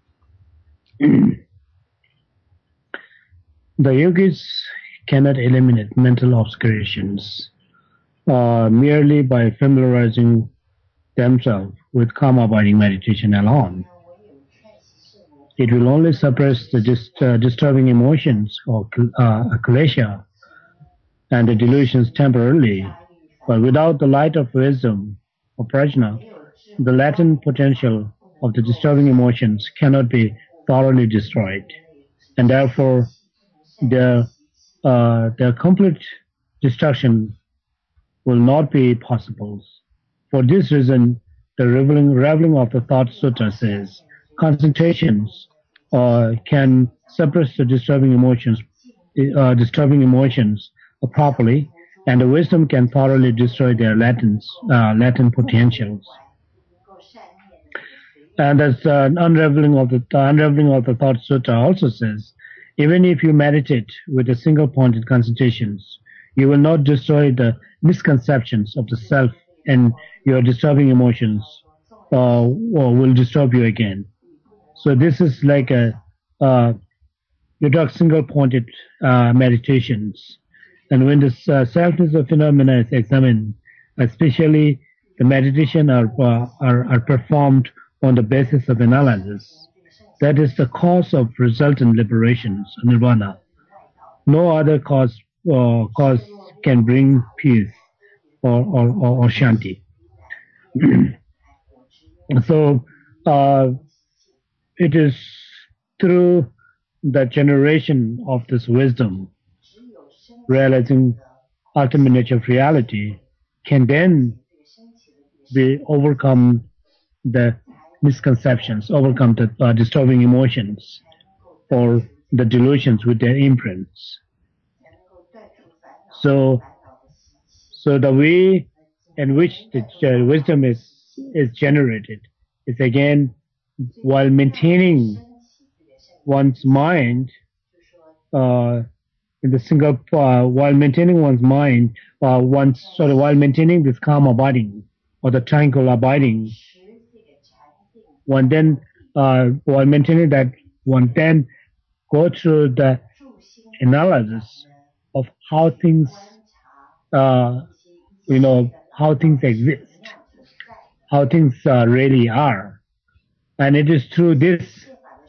B: The yogis cannot eliminate mental obscurations merely by familiarizing themselves with calm abiding meditation alone. It will only suppress the disturbing emotions or klesha and the delusions temporarily, but without the light of wisdom or prajna, the latent potential of the disturbing emotions cannot be thoroughly destroyed, and therefore their complete destruction will not be possible. For this reason, the reveling of the Thought Sutra says, concentrations can suppress the disturbing emotions properly, and the wisdom can thoroughly destroy their latent potentials. And as unraveling of the Thought Sutra also says, even if you meditate with a single pointed concentrations, you will not destroy the misconceptions of the self, and your disturbing emotions or will disturb you again. So this is like you talk single pointed meditations, and when the selfness of phenomena is examined, especially the meditation are performed on the basis of analysis. That is the cause of resultant liberations, nirvana. No other cause can bring peace or shanti. So it is through the generation of this wisdom, realizing ultimate nature of reality, can then be overcome the misconceptions, overcome the disturbing emotions or the delusions with their imprints. So the way in which the wisdom is generated is again while maintaining one's mind in the single while maintaining one's mind while maintaining this calm abiding or the tranquil abiding, one then while maintaining that, one then go through the analysis of how things how things exist, how things really are, and it is through this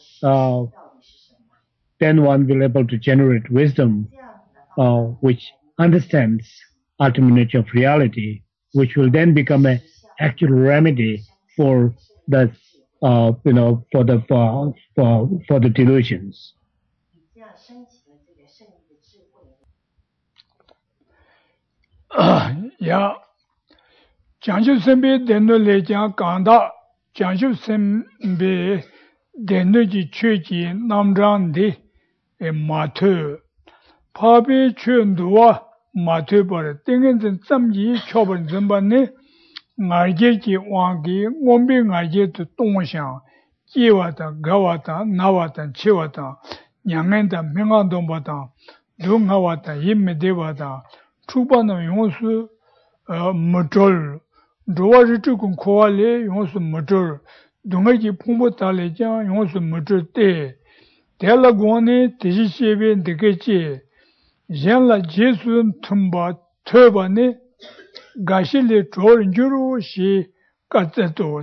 B: then one will be able to generate wisdom which understands ultimate nature of reality, which will then become an actual remedy for the for the delusions.
A: Yeah, Jiangxu Senbei Dendo Le Jiang Gangda, Jiangxu Senbei Dendo Ji Chue Ji Namzhang Di Matu, Pabi Chue Ndua Matu Bar, Dingen Zen Tsam Ji Choban Zemba Ne, Ngarje Ji Wangi, Ngombe Ngarje Tu Tongxiang, Jiwata, Gawata, Nawata, Chiwata, Nyangenda, Mingandombata, Dungawata, Yimmedewata, Chubana Yonsu Major, Drawaritukun Koale, Yonsu Major, Dungaji Pumbotale Jang, Yonsu Major Te, Telagone, Tishishebe, Dekeche, Janla Jesun Tumba, Turbane, Gashile Trorinjuru, she Katzatos.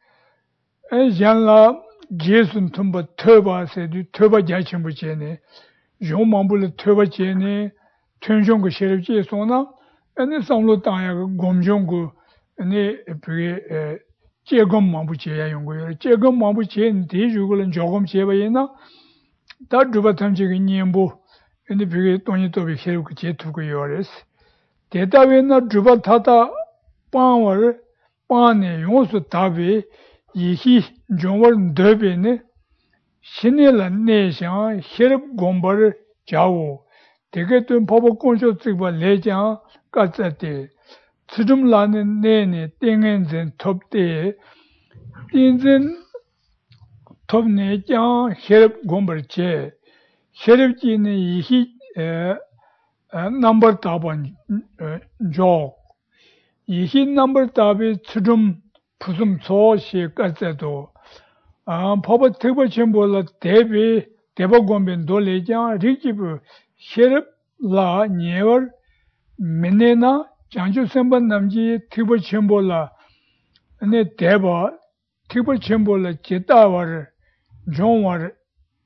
A: Janla Jesun Tumba Turba said, Turba Jachimbuchene, Jean Mambula Turba Chene, Tunjongo Sheriff Jesona, and the Samlo Taya Gomjongo, and the Jegom Mambuche Yongo, Jegom Mambuche, and Tijugul and Jogom Chebayena, that Dubatam Jigimbo, and the period Tonito Hiruke to Yores. Data Vena Dubatata Power, Pane, Yonsu Tabe, Yihi, Jomar Durbene, Shinela Nation, Hirp Gombar, Jao. Tegetun Papa Conscious Triba Leja, Katsate, Tsudum Lanen Nene, Dingen Top Day, Dinzen Top Neja, Herb Gomberche, Sheriff Gene Yihi number Taban Jog, Yihi number Tabi, Tsudum Pusum So, she Katsato, Papa Tiba Chimbola, Debi, Deba Gombin Doleja, Rikibu. Sheriff La Never Menena, Jiangxu Senba Namji, Tiba Chimbola, and a Deba, Tiba Chimbola, Jetawar, John War,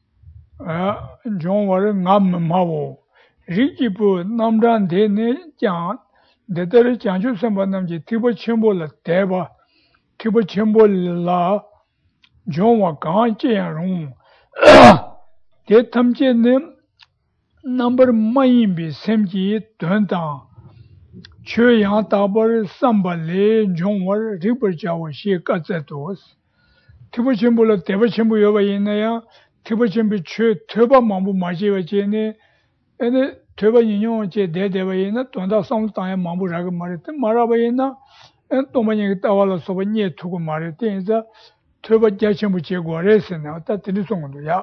A: Nam Mavo, Rikipu, Namdan Dene, Jan, the third Jiangxu Senba Namji, Tiba Chimbola, Deba, Tiba Chimbola, John War Ganche Room. They Tamche name. Number Mayimbi Semji Dunta Chue Yang Tabar Sambale Jongwar Ripper Jawa She Katzatos Tibachimbola Tebachimbu Yova Yenaya Tibachimbi Chue Tuba Mambu Majiva Jene and Tuba Yino Che Dedeva Yena, Tonda Samtaya Mambu Ragamarita Marabayena, and Tomani Tawala so near to Martin, Turbo Jachin which you go racing now, that is on, yeah.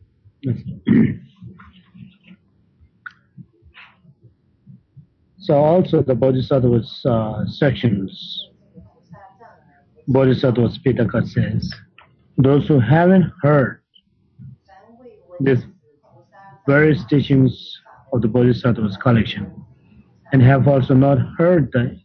B: So also the Bodhisattva's sections, Bodhisattva's Pitaka says, those who haven't heard these various teachings of the Bodhisattva's collection and have also not heard the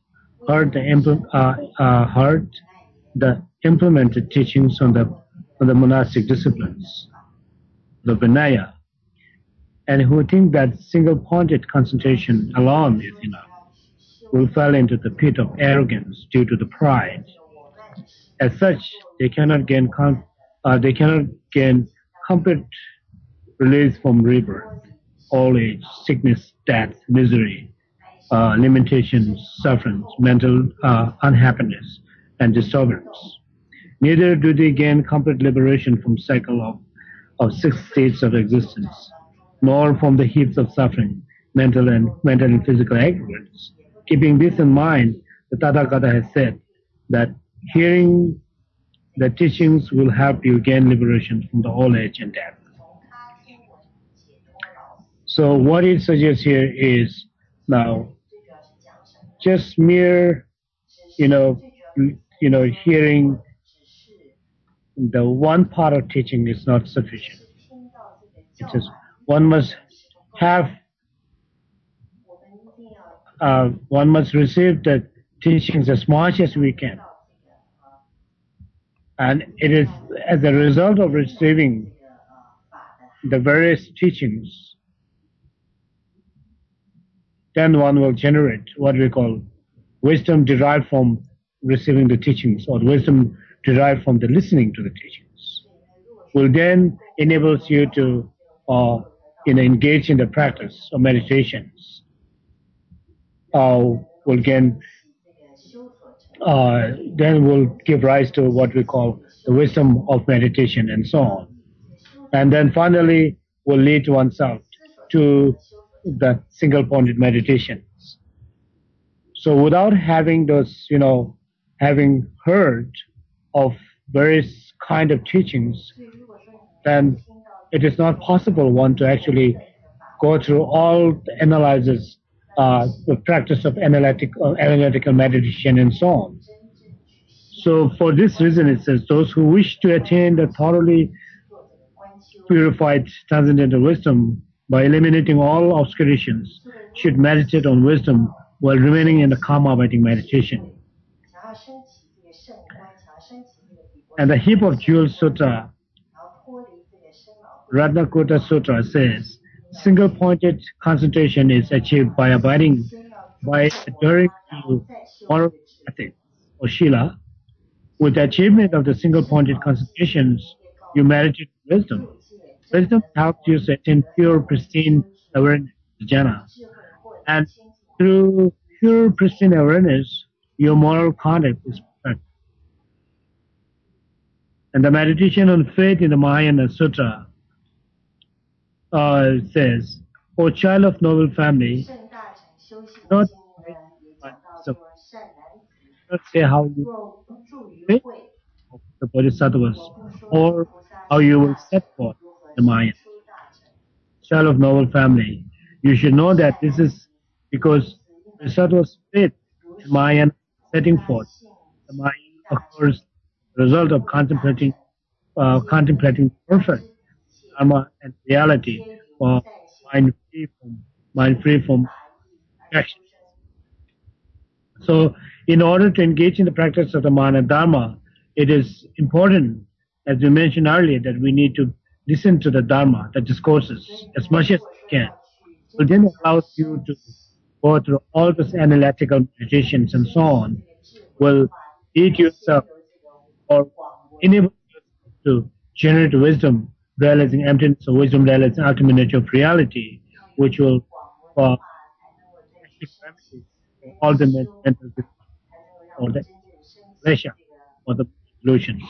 B: implemented teachings on the monastic disciplines, the Vinaya, and who think that single-pointed concentration alone is enough, will fall into the pit of arrogance due to the pride. As such, they cannot gain complete release from rebirth, old age, sickness, death, misery, limitations, sufferings, mental unhappiness, and disturbance. Neither do they gain complete liberation from cycle of 6 states of existence, nor from the heaps of suffering, mental and physical aggregates. Keeping this in mind, the Tathagata has said that hearing the teachings will help you gain liberation from the old age and death. So what it suggests here is now just mere, hearing the one part of teaching is not sufficient. It says one must receive the teachings as much as we can. And it is as a result of receiving the various teachings, then one will generate what we call wisdom derived from receiving the teachings, or wisdom derived from the listening to the teachings. Will then enables you to engage in the practice of meditations. Then will give rise to what we call the wisdom of meditation and so on. And then finally will lead oneself to the single-pointed meditations. So without having those, having heard of various kind of teachings, then it is not possible one to actually go through all the analysis, the practice of analytical meditation and so on. So for this reason it says, those who wish to attain the thoroughly purified transcendental wisdom by eliminating all obscurations should meditate on wisdom while remaining in the karma-abiding meditation. And the Heap of Jewels Sutra, Ratnakota Sutra says, single-pointed concentration is achieved by adhering to moral ethics or Shila. With the achievement of the single-pointed concentrations, you meditate wisdom. Wisdom helps you to attain pure, pristine awareness, jhana. And through pure, pristine awareness, your moral conduct is perfect. And the meditation on faith in the Mahayana Sutra says, O child of noble family, not say how you think of the Bodhisattvas or how you will set forth the Maya. Child of noble family, you should know that this is because Bodhisattva's faith in Maya setting forth. The Maya occurs as a result of contemplating perfect dharma and reality for mind free from action. So in order to engage in the practice of the Mahayana Dharma, it is important, as we mentioned earlier, that we need to listen to the Dharma, the discourses, as much as we can. So then it allows you to go through all those analytical meditations and so on, will lead yourself or enable yourself to generate wisdom, realizing emptiness of wisdom, realizing ultimate nature of reality, which will all the mental or the pleasure or the illusions.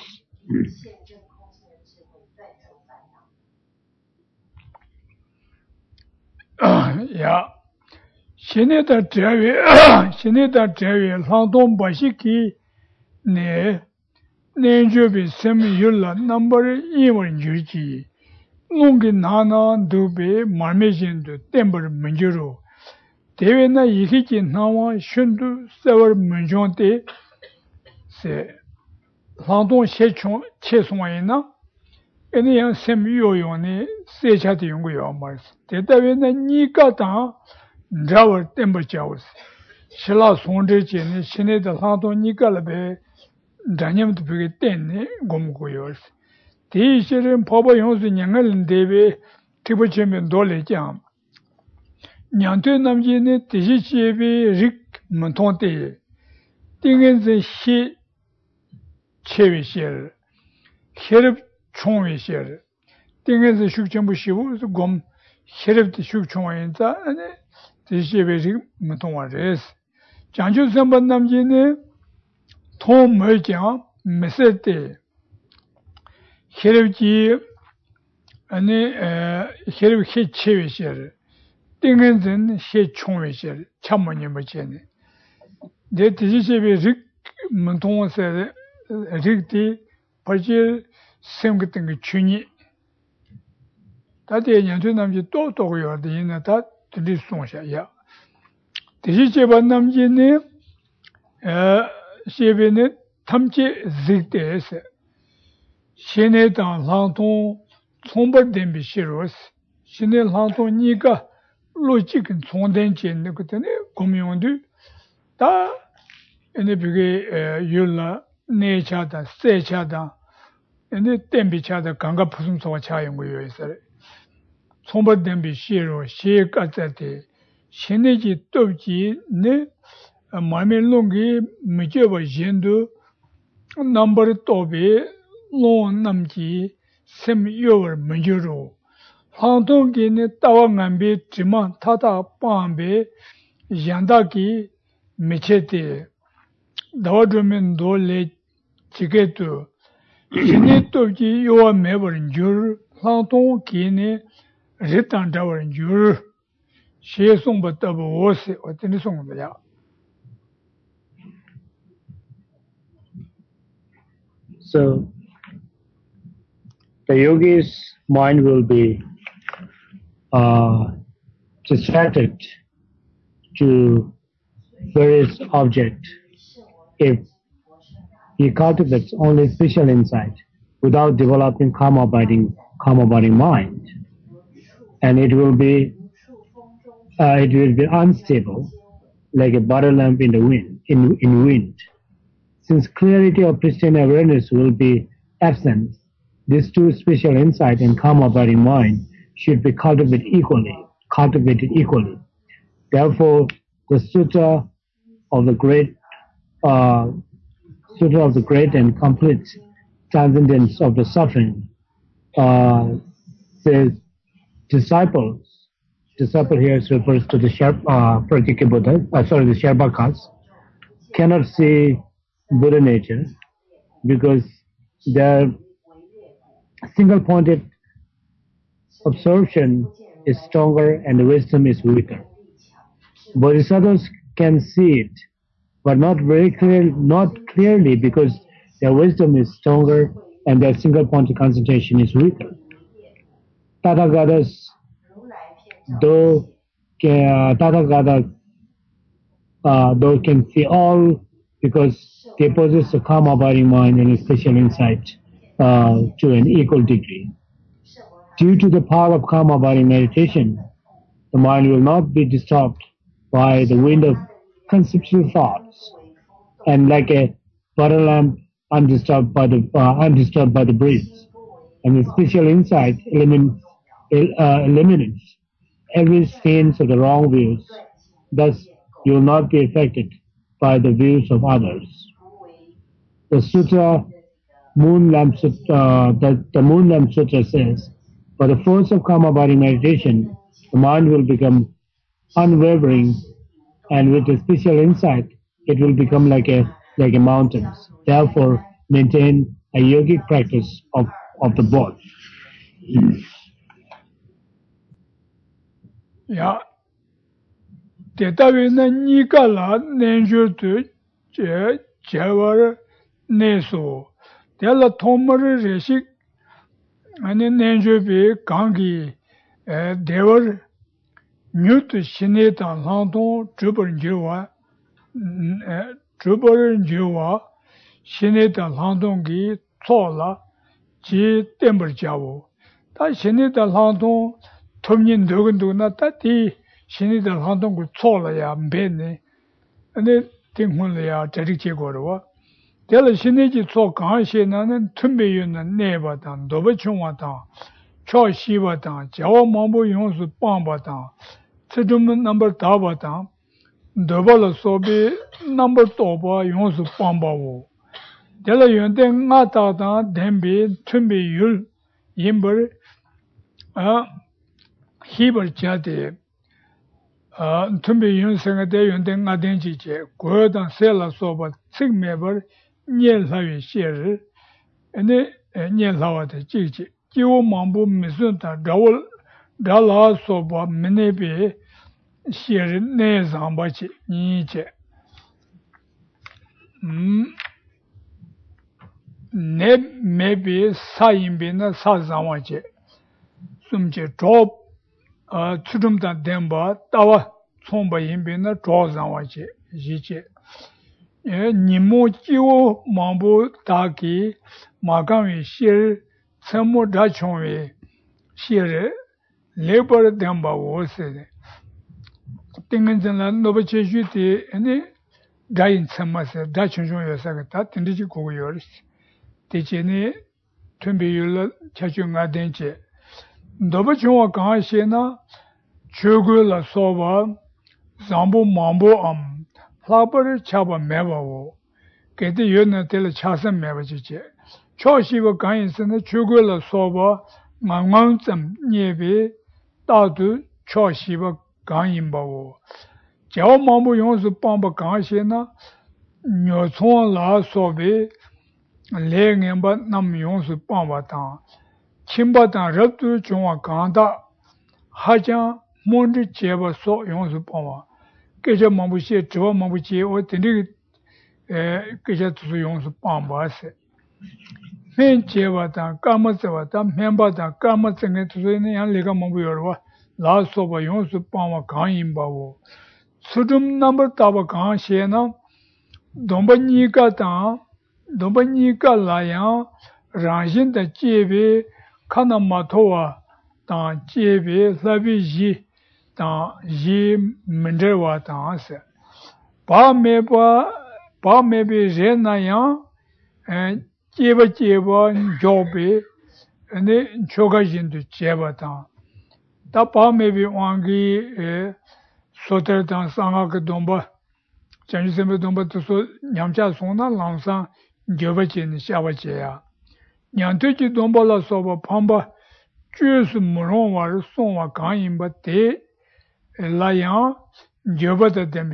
A: Yeah. Shineta Trevi, Lanton Bashiki, Ne, Nenjubi, Semi Yula, number even Juji, Lungi Nana, Dube, Marmesian, Temper Manjuro. Devena Yiki Nawa, Shundu, Sever Manjonte, say, Lanton Shechon, Cheswayna, any young Semi Yoyoni, Sechati Yungu Mars. Tetavena Nikata. Drawer temperatures. Shilla Sondre Chene, Shine the Santo Nicalabe, Daniel to be 10 Gomgoyors. Tea Shirin Papa Yons in Yangal and Debe, Tibuchim and Dole Jam. Nyantu Namjine, Tijibi, Rick Montonte. Dingen the she Chevy share. Sheriff Chong share. Dingen the Shukchambushi, Gom, Sheriff the Shukchong and Tishibi Mutuares. Janju Sambandamjine, Tom Merchant, Messete, Sheriffji, and Sheriff Hitchevisher, Dingensen, Shet Chongvisher, Chamonimachene. The Tishibi Rick Muton said, Rikti, Pajil, Semgating Chuni. That is Yantunamji Toto, you are the Inatat. To this song, yeah. This is a Namjini, she been it, Tamchi Zigdes, Shene dan Lanton, Somber Dembi Shiros, Shene Lanton Nika, Logic and Sondenchin, Nicotine, Commundu, Da, and the Bigay Yula, Nechada, Sechada, and the Tembichada, Ganga Pusum Sawachayam, we say. Somber Dembi Shiro, Shake Atate, Sheneji Topji, Ne, Mamelongi, Mijeva Jendu, Number Tobe, Long Namji, Semi Yover Majuro, Hantongi, Tawangambi, Triman, Tata, Pambe, Yandaki, Mechete, Dodrumen Dole, Chigetu, Shenetoji, Yoa Mever in Jur, Hanton Kine, Ritan Tower in Jur, She Song but double was or any song.
B: So the yogi's mind will be distracted to various objects if he cultivates only spiritual insight without developing calm abiding mind, and it will be unstable like a butter lamp in the wind. In wind. Since clarity of Christian awareness will be absent, these two spiritual insight and calm abiding mind should be cultivated equally. Therefore, the Sutta of the great and complete transcendence of the suffering says disciple here refers to the Pratyeka Buddha, the Sherpakas, cannot see Buddha nature because their single-pointed absorption is stronger and the wisdom is weaker. Bodhisattvas can see it, but not clearly because their wisdom is stronger and their single-pointed concentration is weaker. Tathagatas, though can see all because they possess a calm abiding mind and a special insight to an equal degree. Due to the power of calm abiding meditation, the mind will not be disturbed by the wind of conceptual thoughts, and like a butter lamp undisturbed by the breeze. And the special insight eliminates every stains of the wrong views. Thus, you will not be affected by the views of others. The Sutta, the Moon Lamp Sutra says, by the force of calm abiding meditation, the mind will become unwavering, and with a special insight, it will become like a mountain. Therefore, maintain a yogic practice of the both.
A: Yeah. 대답에나 니가라 nenjo도 제와르 내소 대라 토머르 레식 아니 nenjo비 강기 대월 뉴트 시네다 랑도 주버인지와 주버인지와 시네다 랑동기错了 지 템버자고 다 시네다 랑동 톰닌 누군도나 따티 시네다 랑동고 错了呀 벤네 근데 팅혼이야 저리 제거로 대라 시네지 错 강시나는 tum베유는 내바다 도버충와다 초시바다 자와망보 용수 빵바다 최종 넘버 다바다 더블 소비 넘버 도바 용수 빵바고 대라 연대 나타다 덴비 tum베율 임버 히버 자데 tumbe윤 생각대 연대 나된지제 고여당 셀라 소바 측매버 녀사위 시를 네 녀사와데 지지 기오 망부 미순다 다월 달라 소바 미네비 시를 내상바치 니제 네 메비 사임비나 사상와제 숨제 조 추름다 덴바 따와 총바 임비나 조상와제 이제 니모 지오 망부 다기 마강위 실 참모 다총위 시를 레버 덴바 오세데 땡근전라 노버체슈티 아니 다인 참마세 다총종여사가 다 땡디지 고고요르스 대체네 tumbe율 차중가 된체 노버총와 강시나 주글라 소바 잠보 망보 암 플라버를 잡아 매바고 그때 연나텔 차선 매바지체 초시버 강인스는 주글라 소바 망망점 예비 다도 초시버 강인바고 저 망보 용수 빵바 강시나 녀촌라 소베 레응엠바 남용수 빵바타 침바타 럽도 중화 강다 하자 몬드 제바소 용수 빵바 계저 망부시 저 망부지 어떤디 계저 투수 용수 빵바세 맨 제바타 까마서바타 멤바타 까마성에 투수는 양 레가 망부여와 라소바 용수 빵바 강인바고 수dum넘버 따바 강시에나 동반니가다 동반니가 라야 랑신의 제비 카나마토와 당 제비 사비지 당 문제와 당세 바메비 제나야 제바 조비 네 조가진도 제바다 다 바메비 왕기 소ter당 상하그 동바 전주sembe 동바도 냠자 송나 랑상 겨버진 샤바제야 냥tö지 동바라 소바 판바 주스 무롱와 송와 강인바데 라야 겨버다 뎀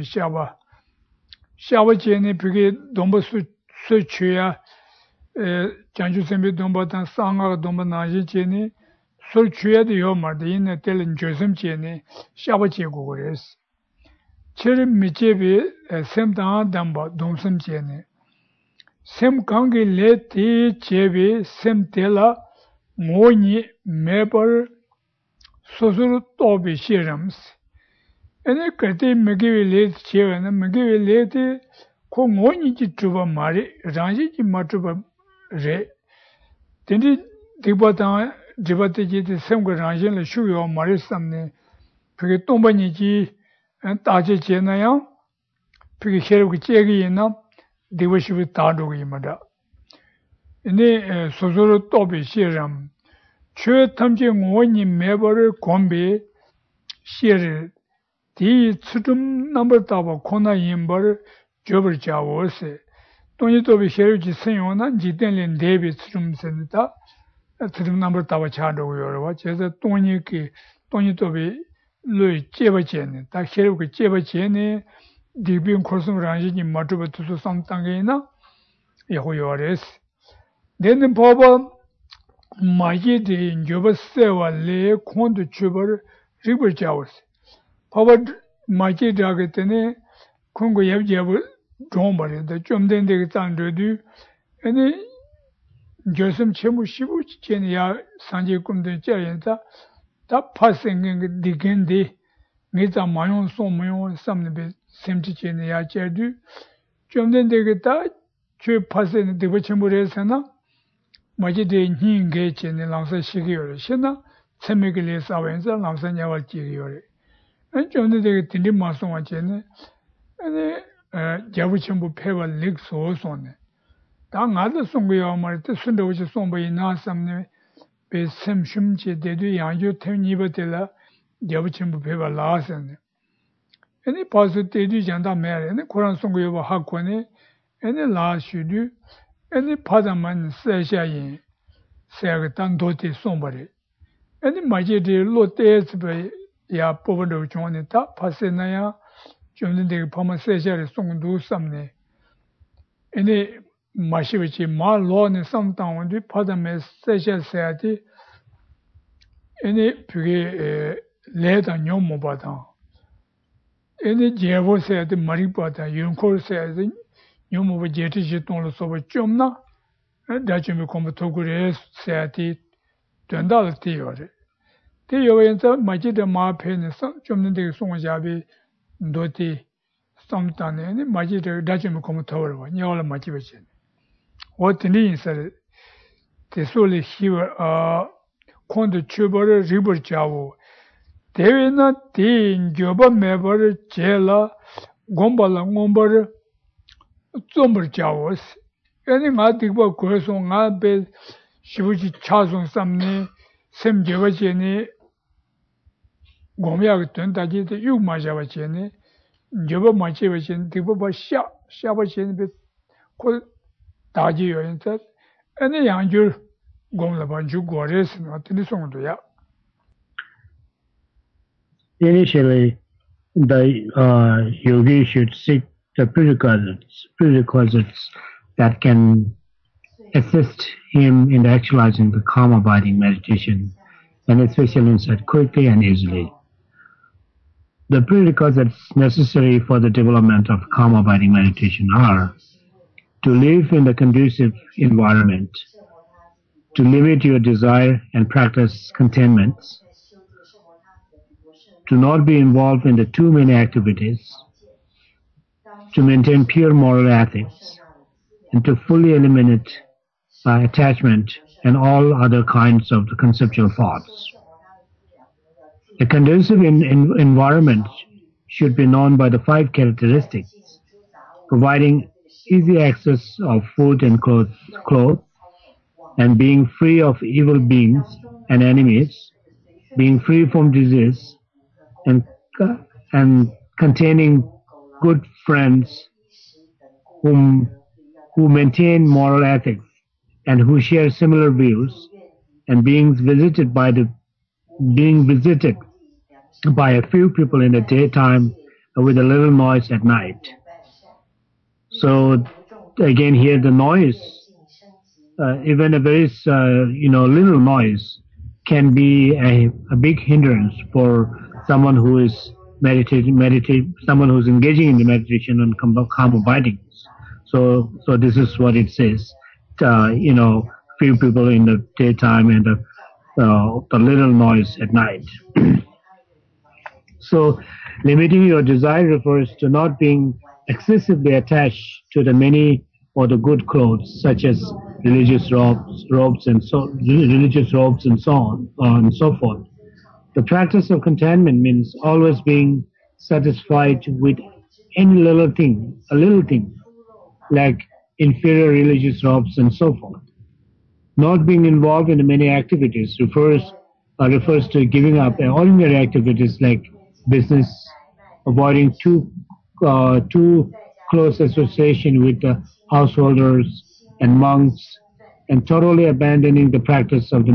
A: 샤바제네 비게 동바수 수취야 전주sembe 동바당 상하가 동바 나지제네 술취야도 요마데 이네 텔은 조심제네 샤바제고 그랬어 체름 미제비 셈당 담바 동심제네 셈 강게 레티 제비 셈텔라 모니 메벌 소소르 또비 시람스 에네 그때 메게비 레티 제베나 메게비 레티 코 모니지 주바 마리 장지지 마주바 레 딘디 디바타 디바티지 셈고 장진을 슈요 마리 삼네 그게 똥바니지 다제 제나야 그게 해르고 제기이나 디버시비 다도기마다 이네 소소로 또비 시람 최 탐지 원이 매버를 곰비 시를 디 추dum넘버 따바 코나 임벌 접을 자워세 돈이 또비 해르지 선용나 지된린 데비 추dum센다 추dum넘버 따바 차도고요 제가 돈이기 돈이 또비 lui 제바제네 다 해르고 제바제네 디빈 코스는 랑지니 마트부터 상당히나 여호요레스 내는 법은 마이디 조버세와 레 콘도 주버 리버자우스 법은 마치 다게 때네 콩고 옆집을 좀 버려도 좀 된데 짠도도 아니 교슴 채무 시부 전이야 산지 꿈도 짜연다 다 파생은 디겐데 내가 마용 소모용 삼네 샘지체야 짜도 좀 된데 저 파생 되고 채무래서나 마지데 닝게 전에 랑서 시기요 신나 세메글에 사wen서 랑서 냐월 지기요 좀 된데 딘디 마송와 전에 아니 자부첨부 폐발 릭소소네 당아도 송고요 말때 순도지 송보이 나삼네 베셈 심지 대두 양주 태니버텔라 자부첨부 폐발 라선네 아니 파스 대두 잔다 매네 코란 송고요 하코네 아니 라슈두 아니 파다만 세샤인 세가 단도티 송버리 아니 마제데 로테스베 야 뽑어도 좋네 다 파세나야 좀 되게 보면 세샤를 송도 삼네 아니 마시비치 말로네 삼당원디 파다메 세샤세야디 아니 그게 레다 뇽모 바다 아니 제보세야디 마리바다 윤콜세야디 뇽모 제티지 돈로 소버 좀나 다쯤에 컴퓨터그레 세야디 된다를 띄요래 띄요엔서 마지데 마페네 좀 되게 송자비 도티 somtane majide dajime como tawra nyola majibe chen wotni insar tesole hiwa konde chubare ribur chawo devena tin joba mebar chela gombala ngombar zombar chawo yani nga digba koso nga be shibuji chason samne sem jeba chene gomya gten daji de yu ma jaba chene joba machi bachin tipo ba sha bachin be ko daji yo inta ene yanjur gomla ba ju gores no tini songdo ya
B: initially the yogi should seek the prerequisites that can assist him in actualizing the calm abiding meditation and especially insight quickly and easily. The prerequisites necessary for the development of calm abiding meditation are to live in the conducive environment, to limit your desire and practice containment, to not be involved in the too many activities, to maintain pure moral ethics, and to fully eliminate attachment and all other kinds of the conceptual thoughts. A conducive environment should be known by the 5 characteristics, providing easy access of food and clothes, and being free of evil beings and enemies, being free from disease, and containing good friends who maintain moral ethics and who share similar views, and being visited by a few people in the daytime with a little noise at night. So again here the noise, even a very little noise can be a big hindrance for someone who is someone who's engaging in the meditation and calm abiding. So this is what it says. Few people in the daytime and the little noise at night. So limiting your desire refers to not being excessively attached to the many or the good clothes, such as religious robes and so on and so forth. The practice of contentment means always being satisfied with any little thing, like inferior religious robes and so forth. Not being involved in many activities refers to giving up ordinary activities like business, avoiding too close association with the householders and monks, and totally abandoning the practice of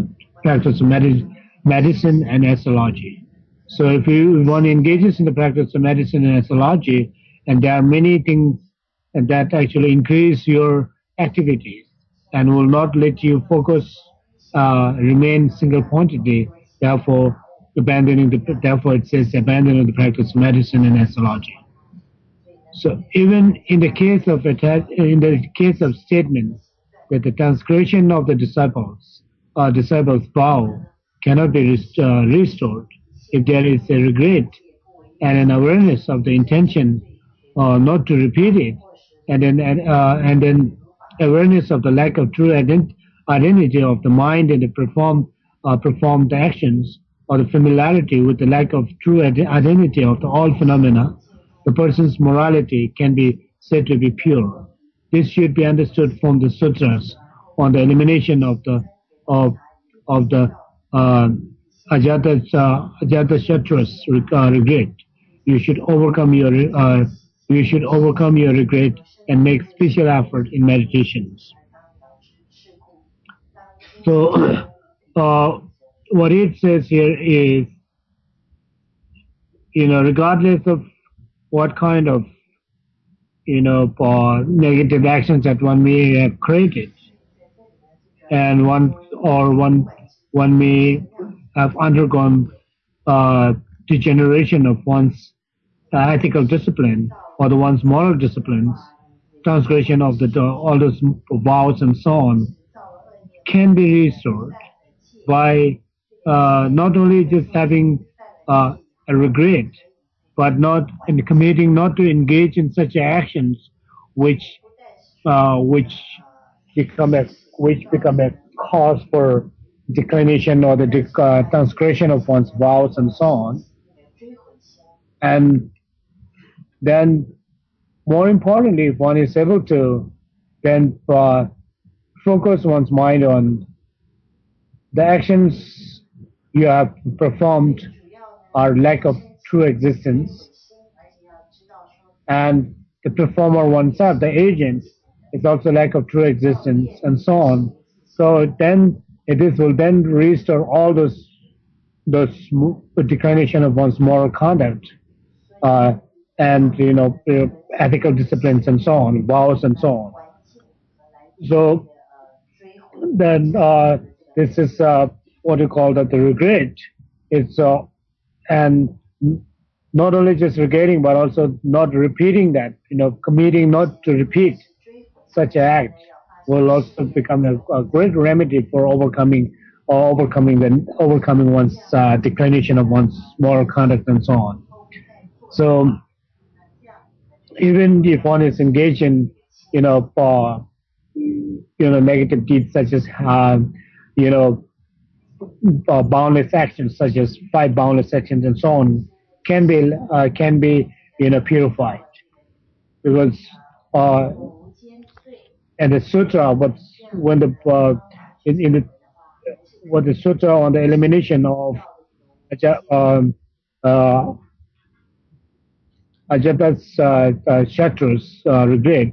B: medicine and astrology. So if one engages in the practice of medicine and astrology, and there are many things that actually increase your activities and will not let you focus, remain single-pointedly, therefore therefore it says abandoning the practice of medicine and astrology. So even in the case of statements that the transgression of the disciples' vow cannot be restored, if there is a regret and an awareness of the intention not to repeat it, and then awareness of the lack of true identity of the mind and the performed actions, or the familiarity with the lack of true identity of the all phenomena, the person's morality can be said to be pure. This should be understood from the sutras on the elimination of the ajata shatras regret. You should overcome your regret and make special effort in meditations. So, what it says here is, regardless of what kind of, negative actions that one may have created, and one may have undergone degeneration of one's ethical discipline or the one's moral disciplines, transgression of all those vows and so on, can be restored by not only just having a regret, but not in committing not to engage in such actions which become a cause for declination or the transgression of one's vows and so on. And then, more importantly, if one is able to then focus one's mind on the actions you have performed are lack of true existence, and the performer oneself, the agent, is also lack of true existence, and so on. So then will then restore all those declination of one's moral conduct, and ethical disciplines and so on, vows and so on. So then this is what you call the regret. It's and not only just regretting, but also not repeating that. Committing not to repeat such an act will also become a great remedy for overcoming one's declination of one's moral conduct and so on. So even if one is engaged in negative deeds such as boundless actions such as 5 boundless actions and so on, can be purified, because and the sutra, what the sutra on the elimination of Ajata's Shatra's regret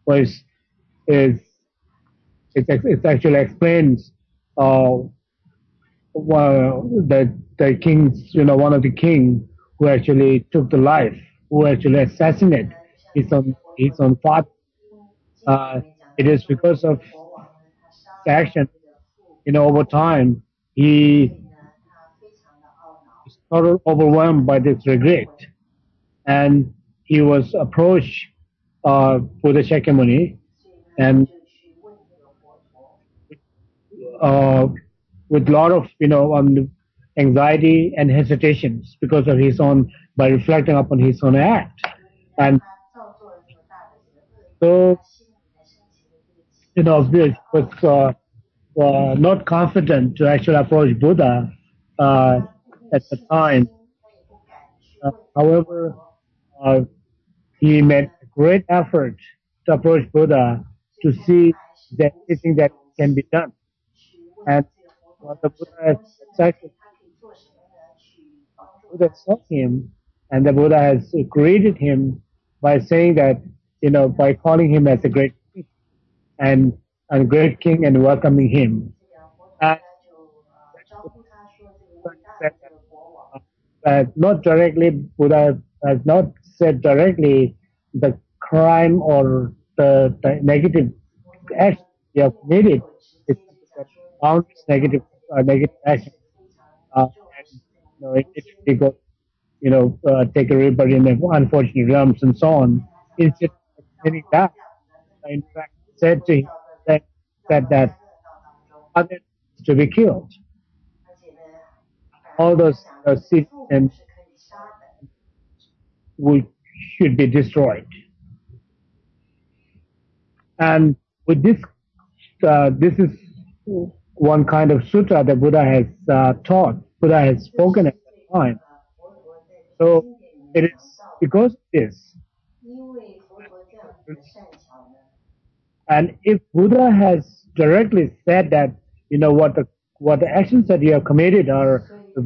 B: it actually explains the king's, one of the king who actually took the life, who actually assassinated his own father. It is because of the action, over time, he was totally overwhelmed by this regret, and he was approached Buddha Shakyamuni, and with a lot of anxiety and hesitations because of by reflecting upon his own act, and so was not confident to actually approach Buddha at the time. However, he made a great effort to approach Buddha to see that anything that can be done. And the Buddha saw him, and the Buddha has greeted him by saying that, by calling him as a great king and a great king and welcoming him. Not directly, Buddha has not said directly the crime or the negative action they have committed. It's boundless negative action. immediately go, take a rebirth in the unfortunate realms and so on. Instead of explaining that, in fact, said to him that others to be killed. All those cities and should be destroyed. And with this, this is one kind of sutra that Buddha has taught. Buddha has spoken at that time. So it is because of this. And if Buddha has directly said that, what the actions that you have committed are,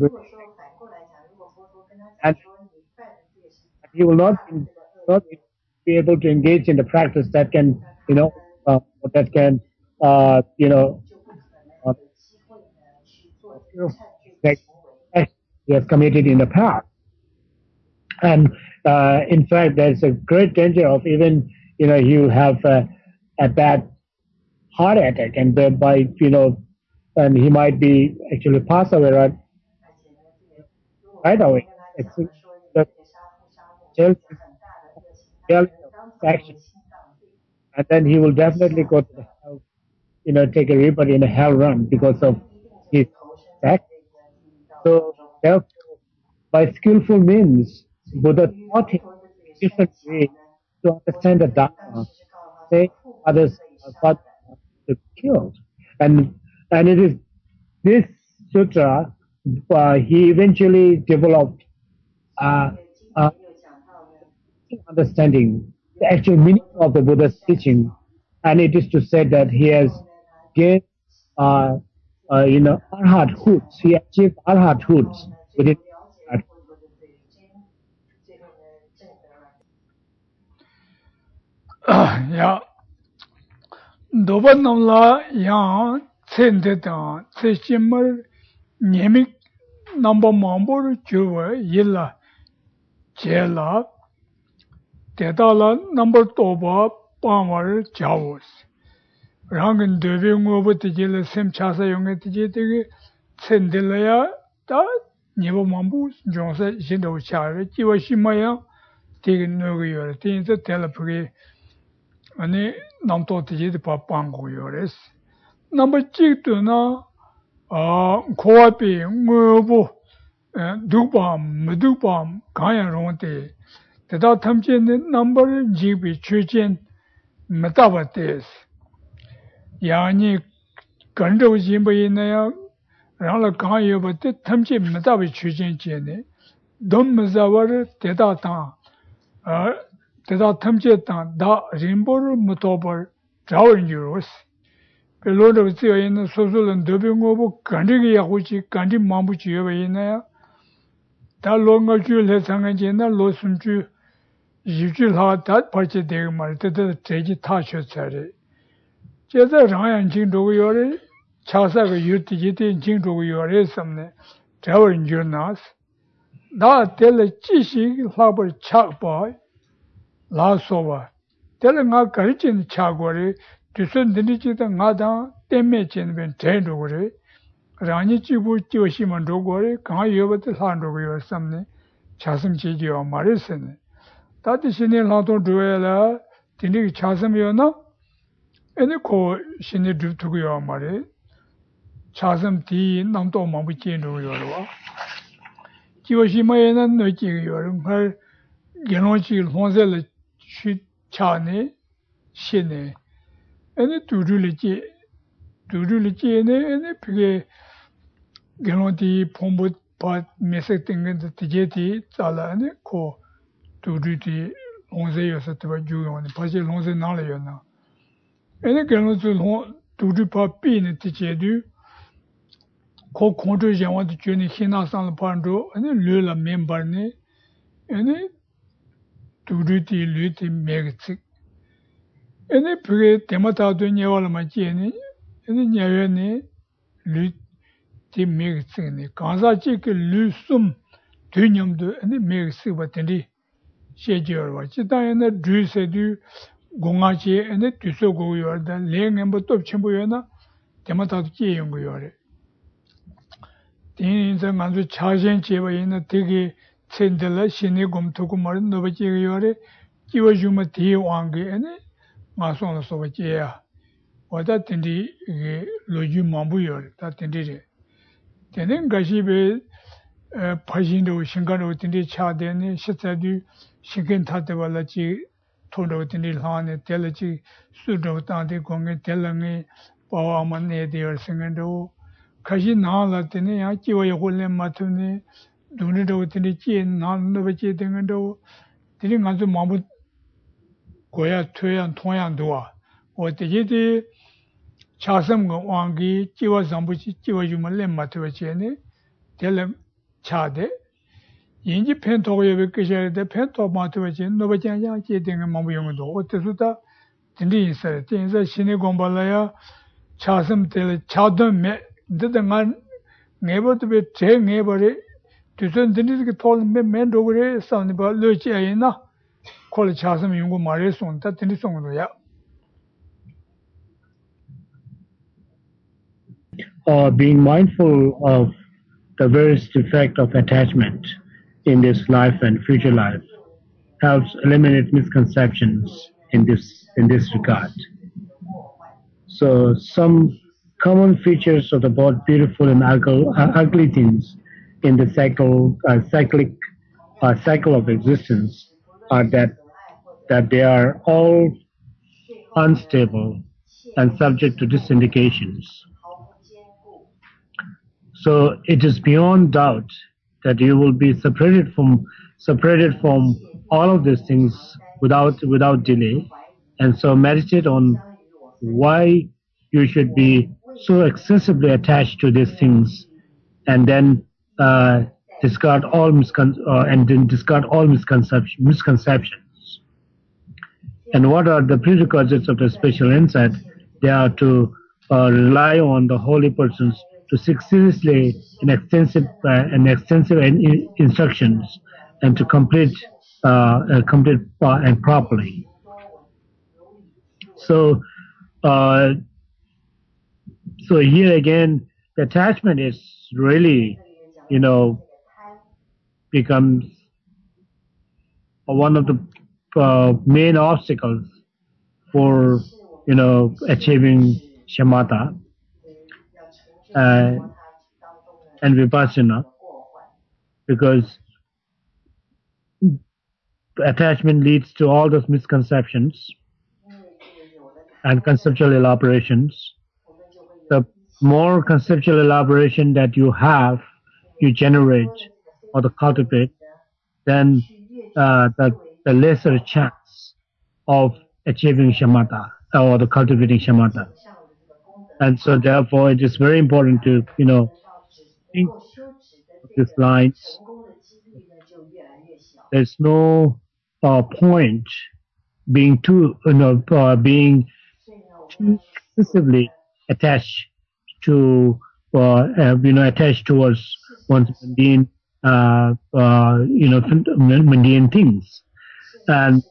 B: and he will not be able to engage in the practice that can, that can, that he has committed in the past. And in fact, there's a great danger of even, he will have a bad heart attack, and thereby, and he might be actually pass away right away. It's the action, and then he will definitely go to the hell, take a rebirth in a hell run because of his act. So therefore, by skillful means, Buddha taught him different ways to understand the Dharma, say others are to be killed. And it is this sutra he eventually developed understanding the actual meaning of the Buddha's teaching, and it is to say that he has gained arhathood. He achieved arhathood within that.
A: Yeah. Doba namla yang tsende tang tseshimar nyemik namba mambor chuwa yilla chela tetala number toba pamar chawos. Rangin devi ngobo tijila sem chasa yonga tijitigi tsendelaya ta nyeba mambu jonsa shindo chara jiwa shimaya tigi nugu yore tinsa telapuri ane namto tijiti pa pangu yores. Number chiktu na kowapi ngobo dukpam mudukpam kanya ronte teta tamche number jibi chuchen metabates. Yani kandaw jimba yinaya rangla kanya yobate tamche metabi chuchen chene dom mazawar teta tang teta tamche tang da rimbor mutobar jawin yuros. Pelota vtsiyo yina sosulan dobi ngobo kandigi yakuchi kandi mambuchi yoba yinaya ta lo nga chu le sanga jina lo sunchu yibchu la tat parche degi mara teta treji ta sho tsare. Cheza rangan ching dogo yore chasa ka yurti jiti ching dogo yore samne jawar njur nas. Da tela chishi labar chakpa la soba. Tela nga karichin chakwari tusun dini chita nga dang temme chen ben ten dogore. Rani chibu chiwashi man dogore kanga yobati lan dogo yor samne chasam chi jiwa mara sene. Tati shini lanton duwa la dini ki chasam yo na ene ko shini dhub tuku yo mara. Chasam ti namto mambu chen dogo yorwa. Chiwashi ma yena no chiga yor. Ngar genon chi lonze la chu cha ne shene. Ene duruli chi ene pige gelonti pombo pa mesak tengen de tijeti tsala ene ko duruli lonze yosa tiba juyo ane pache lonze nala yo na. Ene gelonti duruli pa pi ne tijedu ko kontro jawa de juni hina sanla pando ene lu la membar ne ene duruli lu ti megitsik. Ene pige temata do nyewa la ma ene nyewe ne lu ti megitsik ne. Kansa chi ke lu sum du nyam do ene megitsik ba tendi she jiyorwa. Chita ene dru se du gonga chi ene duso go yor da le ngembo top chimbo yo na temata do chi yungu yore. 인자 만주 차신 제바이나 되게 챈들라 신이 곰토고 말은 너버지가 요래 끼워주면 뒤에 왕게네 마송을 소버지야 와다 텐디 로주 mambu요 다 텐디제 되는 것이 배 파진도 신가로 텐디 차되네 실제도 신근 타데발라지 토로 텐디 하네 텔지 수도 땅데 공에 텔랑에 바와만네 되어 생긴도 kashi naa la tene yaa jiwa ya hulen matu ne duni dawa tene jie naa naba jie tengen dawa tene nganzu mabu goya tuyang tongyang duwa o teje de chasam ga wangi jiwa zambu jiwa yuma len matu wa jie ne tele chaade yinji pen togo yabe kishare de pen togo matu wa jie naba jie yaa jie tengen mabu yungu do o tesu ta tene yinsa shine gomba la ya chasam tele chaadon me dada nga ngeba tabe che ngeba re tuson dini ki tol me men dogre samni ba lo chi ayi na kol chasam yungu mare song ta dini song do ya
B: being mindful of the various effect of attachment in this life and future life helps eliminate misconceptions in this regard. So some common features of the both beautiful and ugly things in the cycle of existence are that they are all unstable and subject to disindications. So it is beyond doubt that you will be separated from all of these things without delay, and so meditate on why you should be so excessively attached to these things, and then discard all misconceptions. And what are the prerequisites of the spiritual insight? They are to rely on the holy persons to seek seriously and extensive instructions, and to complete and properly. So here again, the attachment is really, becomes one of the main obstacles for, achieving shamatha and vipassana, because attachment leads to all those misconceptions and conceptual elaborations. The more conceptual elaboration that you generate or cultivate, then the lesser chance of achieving shamatha or the cultivating shamatha. And so therefore it is very important to, think of these lines. There's no point being too excessively attached to, attached towards one's mundane, mundane things. And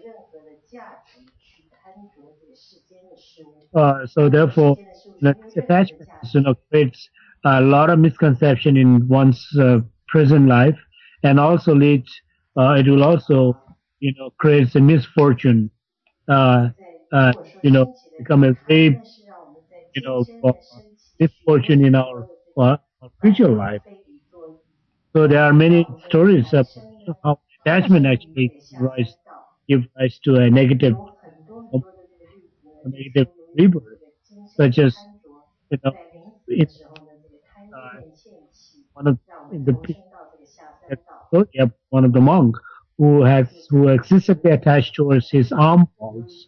B: so therefore, attachment, creates a lot of misconception in one's present life, and also leads, it will also, creates a misfortune, become a great, misfortune in our future life. So there are many stories of how attachment actually gives rise to a negative rebirth, such as, one of the monk who excessively attached towards his arm balls.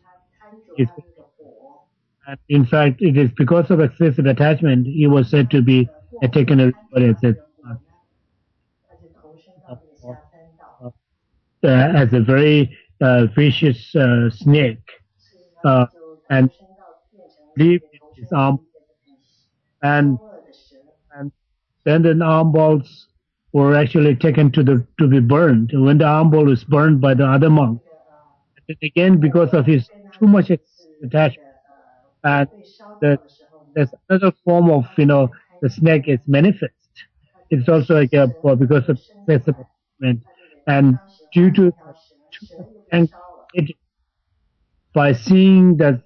B: And in fact, it is because of excessive attachment he was said to be taken as a very vicious snake, and leave his arm, and then the arm balls were actually taken to be burned. When the arm ball was burned by the other monk, again because of his too much attachment, and there's another form of the snake is manifest. it's also like because of excessive attachment, and due to and by seeing that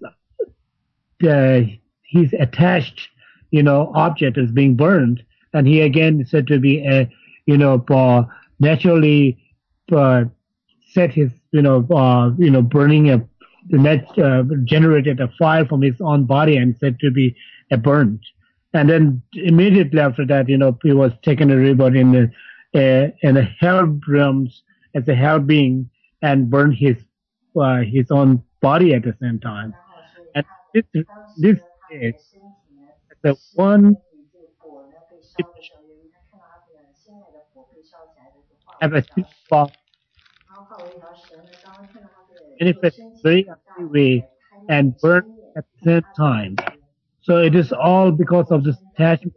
B: his attached, object is being burned, and he again is said to be naturally set his, burning the net generated a fire from his own body and said to be a burnt. And then immediately after that, he was taken a rebirth in the hell realms as a hell being and burned his own body at the same time. And this is the one have a spot manifest very ugly way and burn at the same time. So it is all because of this attachment.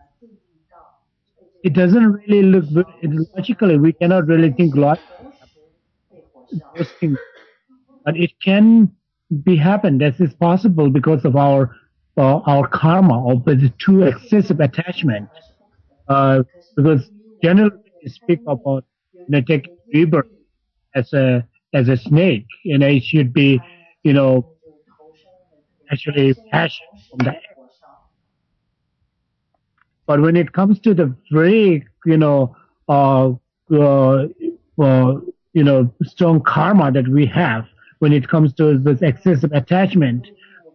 B: It doesn't really look logically. We cannot really think logically those things, but it can be happen. This is possible because of our karma or the too excessive attachment. Because generally we speak about taking rebirth as a snake, it should be actually passion from the egg. But when it comes to the very strong karma that we have, when it comes to this excessive attachment,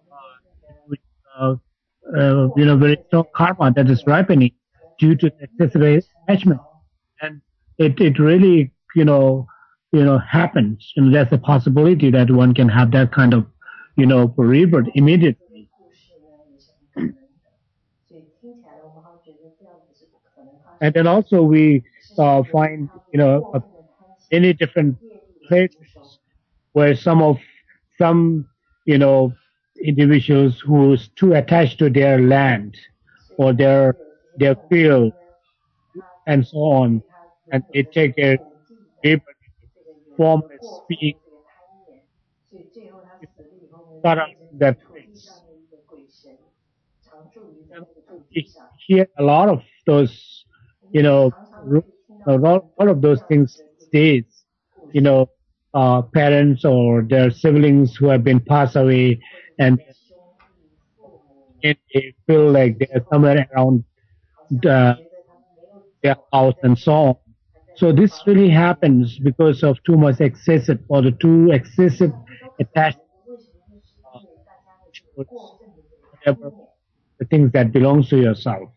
B: very strong karma that is ripening due to excessive attachment, and it really happens, and there's a possibility that one can have that kind of rebirth immediately. And then also we find many different places where some individuals who's too attached to their land or their field and so on, and they take their rebirth formless being, start out in that place. We hear a lot of those, a lot of those things stays, parents or their siblings who have been passed away, and they feel like they're somewhere around their house and so on. So this really happens because of too much excessive or the too excessive attachment towards whatever the things that belongs to yourself.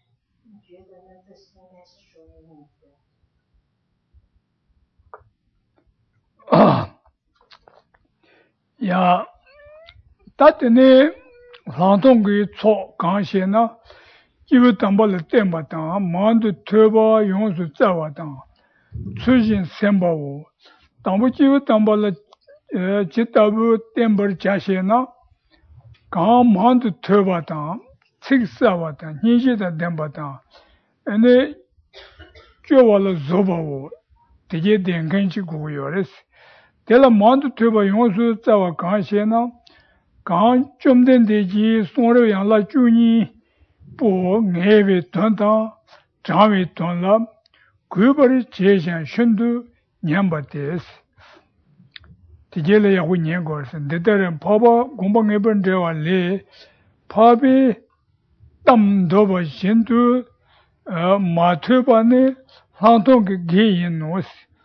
A: Yeah, that in the Hantong Cho Ganshena, give Tambal Tembata, Mount Turba, Yonsu Zawatan, Tsujin Sembao, Tambuchi Tambala Chitabu Tember Chashena, Gam Mount Turbatan, Six Zawatan, Nijita Dembatan, and the Jovala Zobao, the Yedin Genchi Guyores. Tela Mount Tuba Yonsu Zawa Ganshena, Gan Jumden Deji, Soro Yangla Juni, Po, Neve Tonta, Jami Tonla, Gubari Jeshan Shundu, Nyambates. Tijela Yahu Nyangors, and Deter Papa, Gumbang Eben Dewa Le, Pabi, Tam Doba Shindu, Matubane, Hantong Gayin Nos.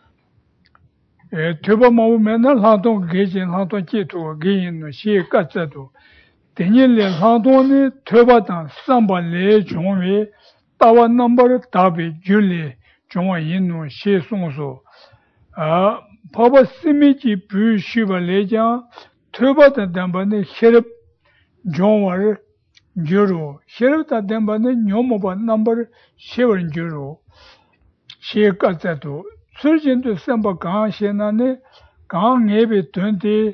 A: Tuba Mena Hantong Gajin, Hanton Chitu, Gayin, She Katsatu. Tenile Hantoni, Tubatan, Samba Le, Jongwe, Tawa number, Tabi, Julie, Jongwa She Sonso. Papa Simichi Pu Shiva Leja, Tubata Dambane, Sheriff Jongwar, Juro, Sheriff Dambane, Yomoba number, Shivan Juro, She Katsatu. Surgeon to Samba Gan Shenane, Gan Navy 20,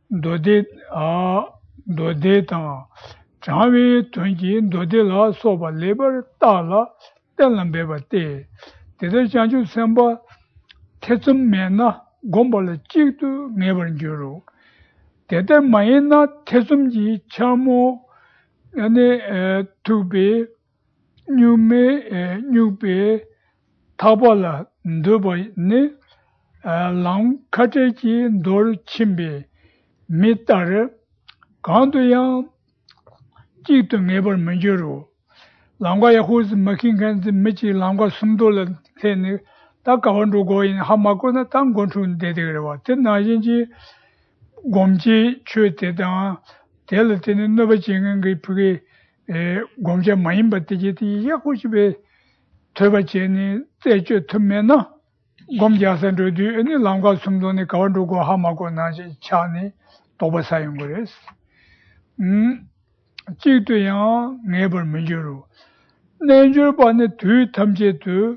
A: Dodeta, Javi 20, Dodela, Soba Labor, Tala, Telambeba Te. Tete Janju Samba, Tetsum Mena, Gombola Chitu, Never Juro. Tete Maina, Tetsumji, Chamo, and Tube, New Be, 타발라 누바니 랑 카테지 돌 침비 미타르 간도야 찌도 네버 먼저로 랑과 야호스 마킹간즈 미치 랑과 숨돌라 테네 다가원도 고인 하마고나 땅곤춘 데데르와 텐나진지 곰지 추에테다 델테는 너버징은 그 부게 곰제 마인 받티지 야고시베 퇴바제니 때저 틈메나 곰자선도디 아니 랑과 숨도니 가원도고 하마고 나지 차니 도바사용 거레스 찌도야 네벌 먼저로 내줄 반에 뒤 탐제도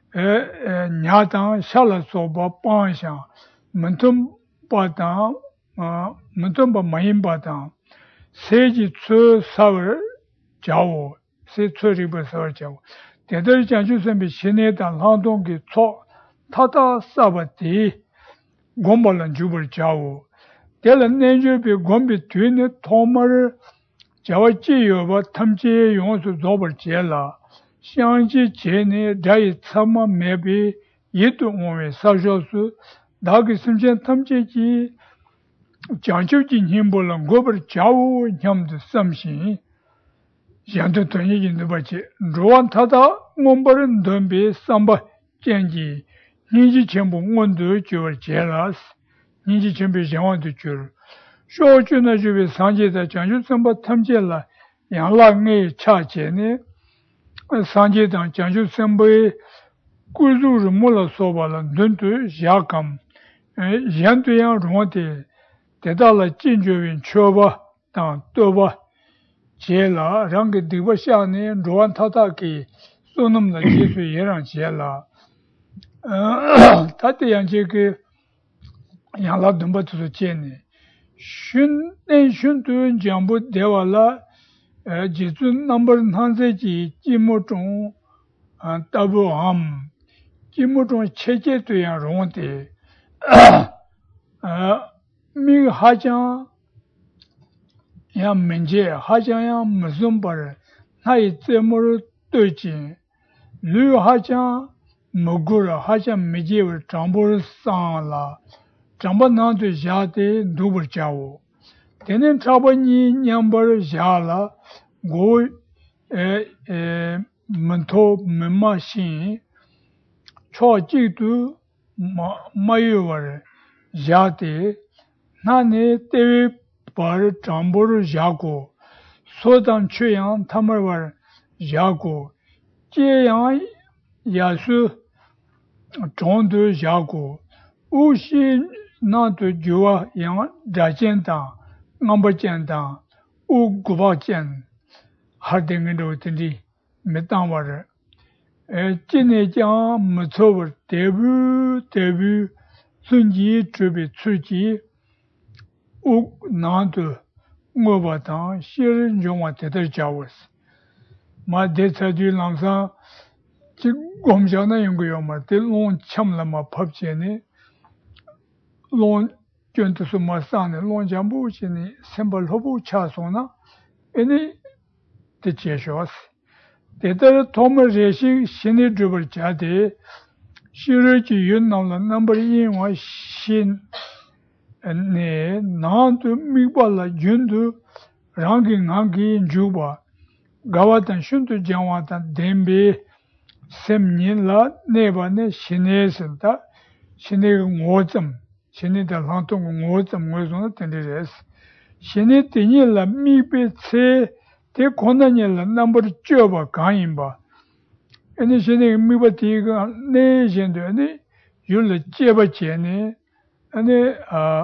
A: 냐당 샬라소바 빵샤 문tum 바다 문tum 바 마인 바다 세지 추 사월 자오 세초리버 사월 자오 대들 장주선비 신에다 라동기 초 타다 사바티 곰발란 주벌 자오 대는 내줄비 곰비 뒤에 토마를 자와지여바 탐지의 용수 조벌 제라 샹지 제네 다이 참마 메비 예동오에 사조수 나기 순전 탐지지 장주진 힘볼랑 고벌 자오 냠도 삼신 양도 돈이긴도 바치 로안 타다 몬버는 덤비 삼바 젠지 니지 전부 원도 줄 제라스 니지 전부 장원도 줄 쇼주나 주비 상제다 장주 삼바 탐제라 양락의 차제네 상제당 장주 삼바의 꾸주를 몰라 소발은 눈도 야감 양도양 롱한테 대달라 진주인 쳐봐 당 또봐 제라 랑게 디버샤네 로안 타다기 소놈나 예수 예랑 제라 타테양 그 양라 덤버도 제네 슌도 장부 대와라 지주 넘버 한세지 지모종 더블함 지모종 체제도야 롱데 미 하장 야 문제 하장야 무슨 말 나이 때문에 되지 류 하장 먹으라 하장 미제를 정보를 쌓아라 정보나도 자대 누불 자오 되는 차번이 냠벌 자라 고 문토 문마신 초지도 마유월 자대 나네 때에 bar jamboru jago sodan chuyang tamarwar jago jeyang yasu zhongdu jago ushi nadu juwa yang dajian dang ngambajian dang u guba jian hardingen do tindi metang war jine jiang mutsower debu sunji zubi tsuji 우 나도 뭐바다 실은 용화 대들 자워스 마 대차주 랑사 지 곰자나 연구요 마 대론 참라 마 법제니 론 견투스 마산에 론 잠부시니 셈벌 호부 차소나 에니 대체쇼스 대들 도물 제시 신이 주벌 자데 실을지 윤나라 넘버 1와 신 네 나한테 미발라 준도 랑기 랑기 주바 가와탄 슌도 장와탄 뎀베 셈닌라 네바네 신에선다 신의 모점 신의다 한통 모점 모존 텐데레스 신의 티닐라 미베체 데 고난일라 넘버 쩌바 가인바 아니 신의 미바티가 네 젠도네 율레 쩌바체네 아니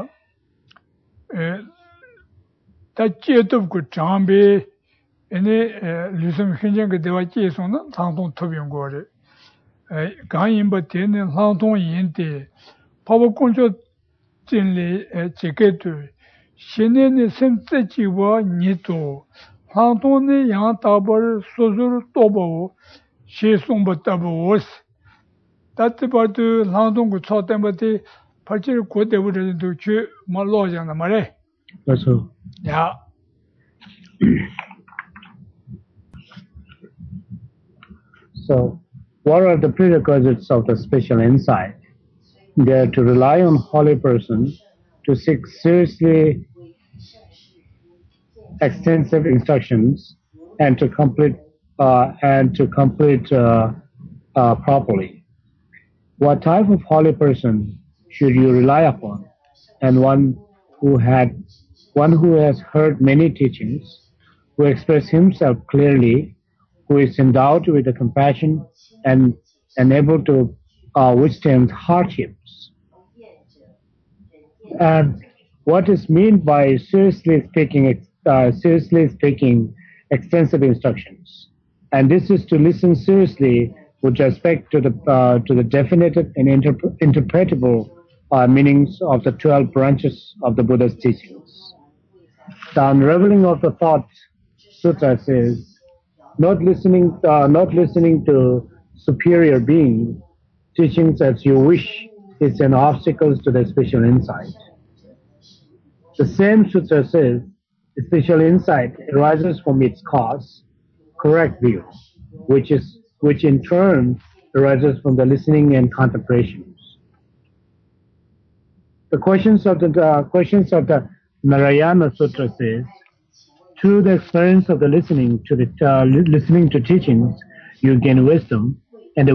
A: 다 찌어도 장비 아니 리섬 현장 그 대화 찌에서는 상동 토비온 거래 가인바 되는 상동 인데 바보 공조 진리 제게도 신의 선택지와 니도 상동의 양다벌 소소를 또보 시송부터보스 따뜻바도 상동고 초tem버티 발질 고대부르도 주 말로잖아 말해.
B: 그래서
A: 야.
B: So What are the prerequisites of the special insight? They are to rely on holy person, to seek seriously extensive instructions, and to complete properly. What type of holy person should you rely upon? And who had one who has heard many teachings, who expresses himself clearly, who is endowed with the compassion and, and able to withstand hardships. And what is meant by seriously speaking, extensive instructions? And this is to listen seriously with respect to the definitive and interpretable meanings of the 12 branches of the Buddha's teachings. The unraveling of the thought sutra says, not listening to superior being teachings as you wish is an obstacle to the spiritual insight. The same sutra says, spiritual insight arises from its cause, correct view, which in turn arises from the listening and contemplations. The questions of the Narayana Sutra says, through the experience of the listening to teachings, you gain wisdom, and the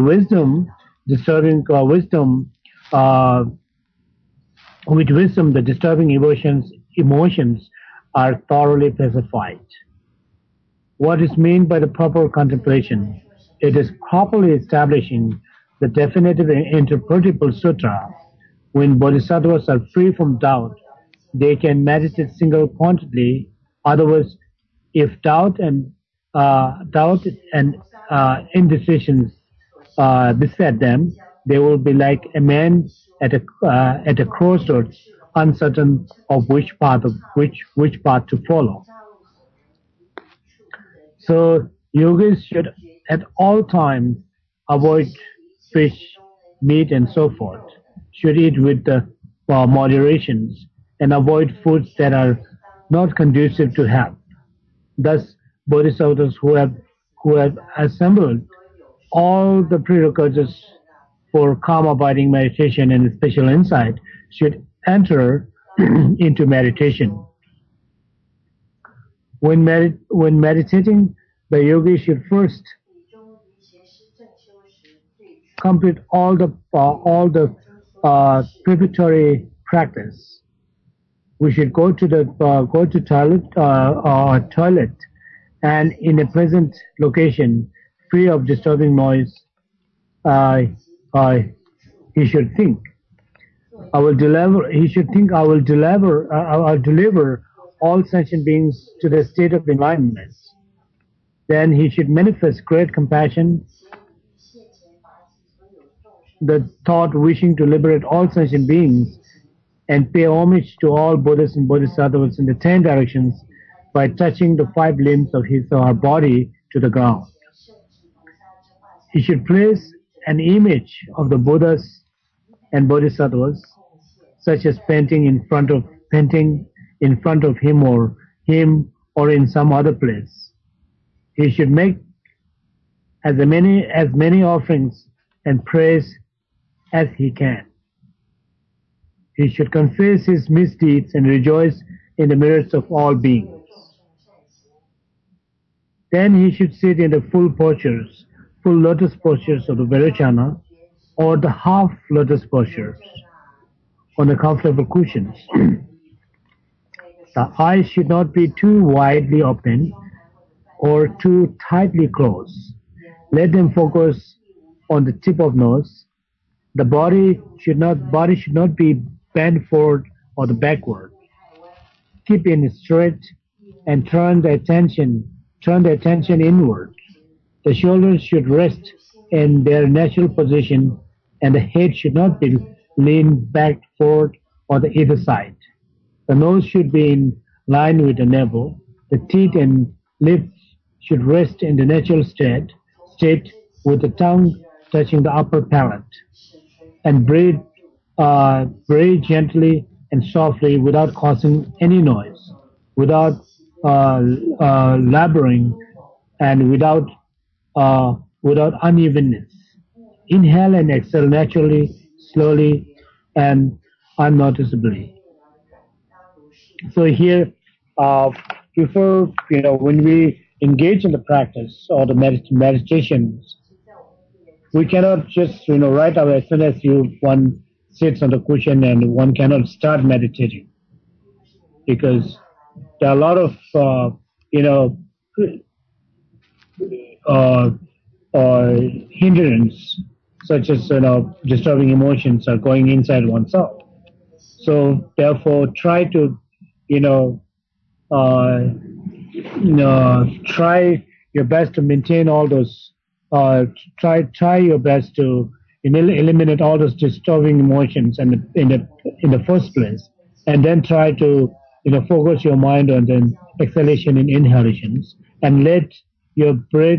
B: with wisdom, the disturbing emotions are thoroughly pacified. What is meant by the proper contemplation? It is properly establishing the definitive and interpretable sutra. When bodhisattvas are free from doubt, they can meditate single-pointedly. Otherwise, if doubt and indecisions beset them, they will be like a man at a crossroads, uncertain of which path to follow. So yogis should at all times avoid fish, meat, and so forth. Should eat with moderations and avoid foods that are not conducive to health. Thus, bodhisattvas who have assembled all the prerequisites for calm abiding meditation and spiritual insight should enter into meditation. When meditating, the yogi should first complete all the preparatory practice. We should go to toilet and in a pleasant location, free of disturbing noise. He should think. I'll deliver all sentient beings to the state of enlightenment. Then he should manifest great compassion, the thought wishing to liberate all sentient beings, and pay homage to all Buddhas and Bodhisattvas in the 10 directions by touching the 5 limbs of his or her body to the ground. He should place an image of the Buddhas and Bodhisattvas, such as painting in front of him or in some other place. He should make as many offerings and prayers as he can. He should confess his misdeeds and rejoice in the merits of all beings. Then he should sit in the full lotus postures of the Vairochana, or the half lotus postures on the comfortable cushions. The eyes should not be too widely open or too tightly closed. Let them focus on the tip of nose. The body should not be bent forward or the backward. Keep it straight and turn the attention inward. The shoulders should rest in their natural position, and the head should not be leaned back forward or the either side. The nose should be in line with the navel. The teeth and lips should rest in the natural state with the tongue touching the upper palate. And breathe very gently and softly without causing any noise, without laboring, and without unevenness. inhale and exhale naturally, slowly, and unnoticeably. So here, before when we engage in the practice or the meditations, we cannot just right away as soon as one sits on the cushion and one cannot start meditating because there are a lot of uh, hindrance such as disturbing emotions are going inside oneself. So therefore, try to try your best to maintain all those. Try your best to eliminate all those disturbing emotions and in the first place, and then try to focus your mind on the exhalation and inhalations, and let your breath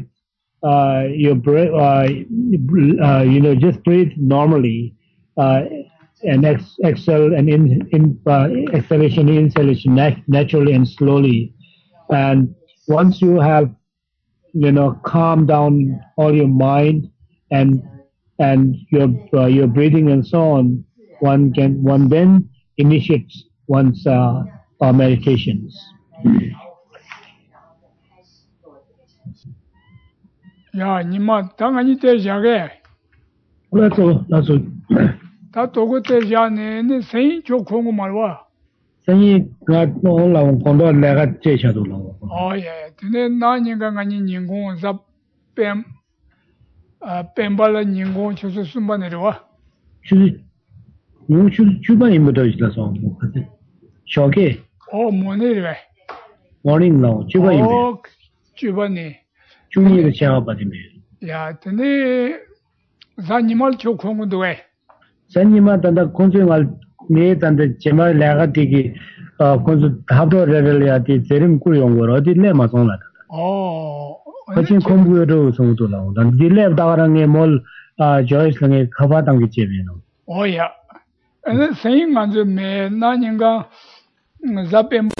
B: just breathe normally, and exhale and exhalation, inhalation naturally and slowly. And once you have calm down all your mind and your breathing and so on, one then initiates one's meditations.
A: 야, 니마 당연히 대자게.
B: That's all.
A: 다 도고 대자네 생이 좋고 말와.
B: 생이 가 올라온 건도 내가 제셔도 나와.
A: 예. 근데 나니가 아니 인공 잡뱀 뱀발라 인공 쳐서 순반내려와.
B: 주반이 묻어 있어서 뭐 저게
A: 뭐네래.
B: morning now 주반이
A: 주반이
B: 중이가 제가 받으면
A: 야, 근데 사님을 좋고도 해.
B: 사님아 단다 콘생할 네 단다 제말 내가 되기 콘수 다도 레벨이야지 제림 꾸용 거 어디 내 마송라. 같이 공부로 성도 나온다. 딜레 다가랑에 뭘 조이스랑에 가봐 당기 제베노.
A: 야. ene sayin manzo me na nyinga zapem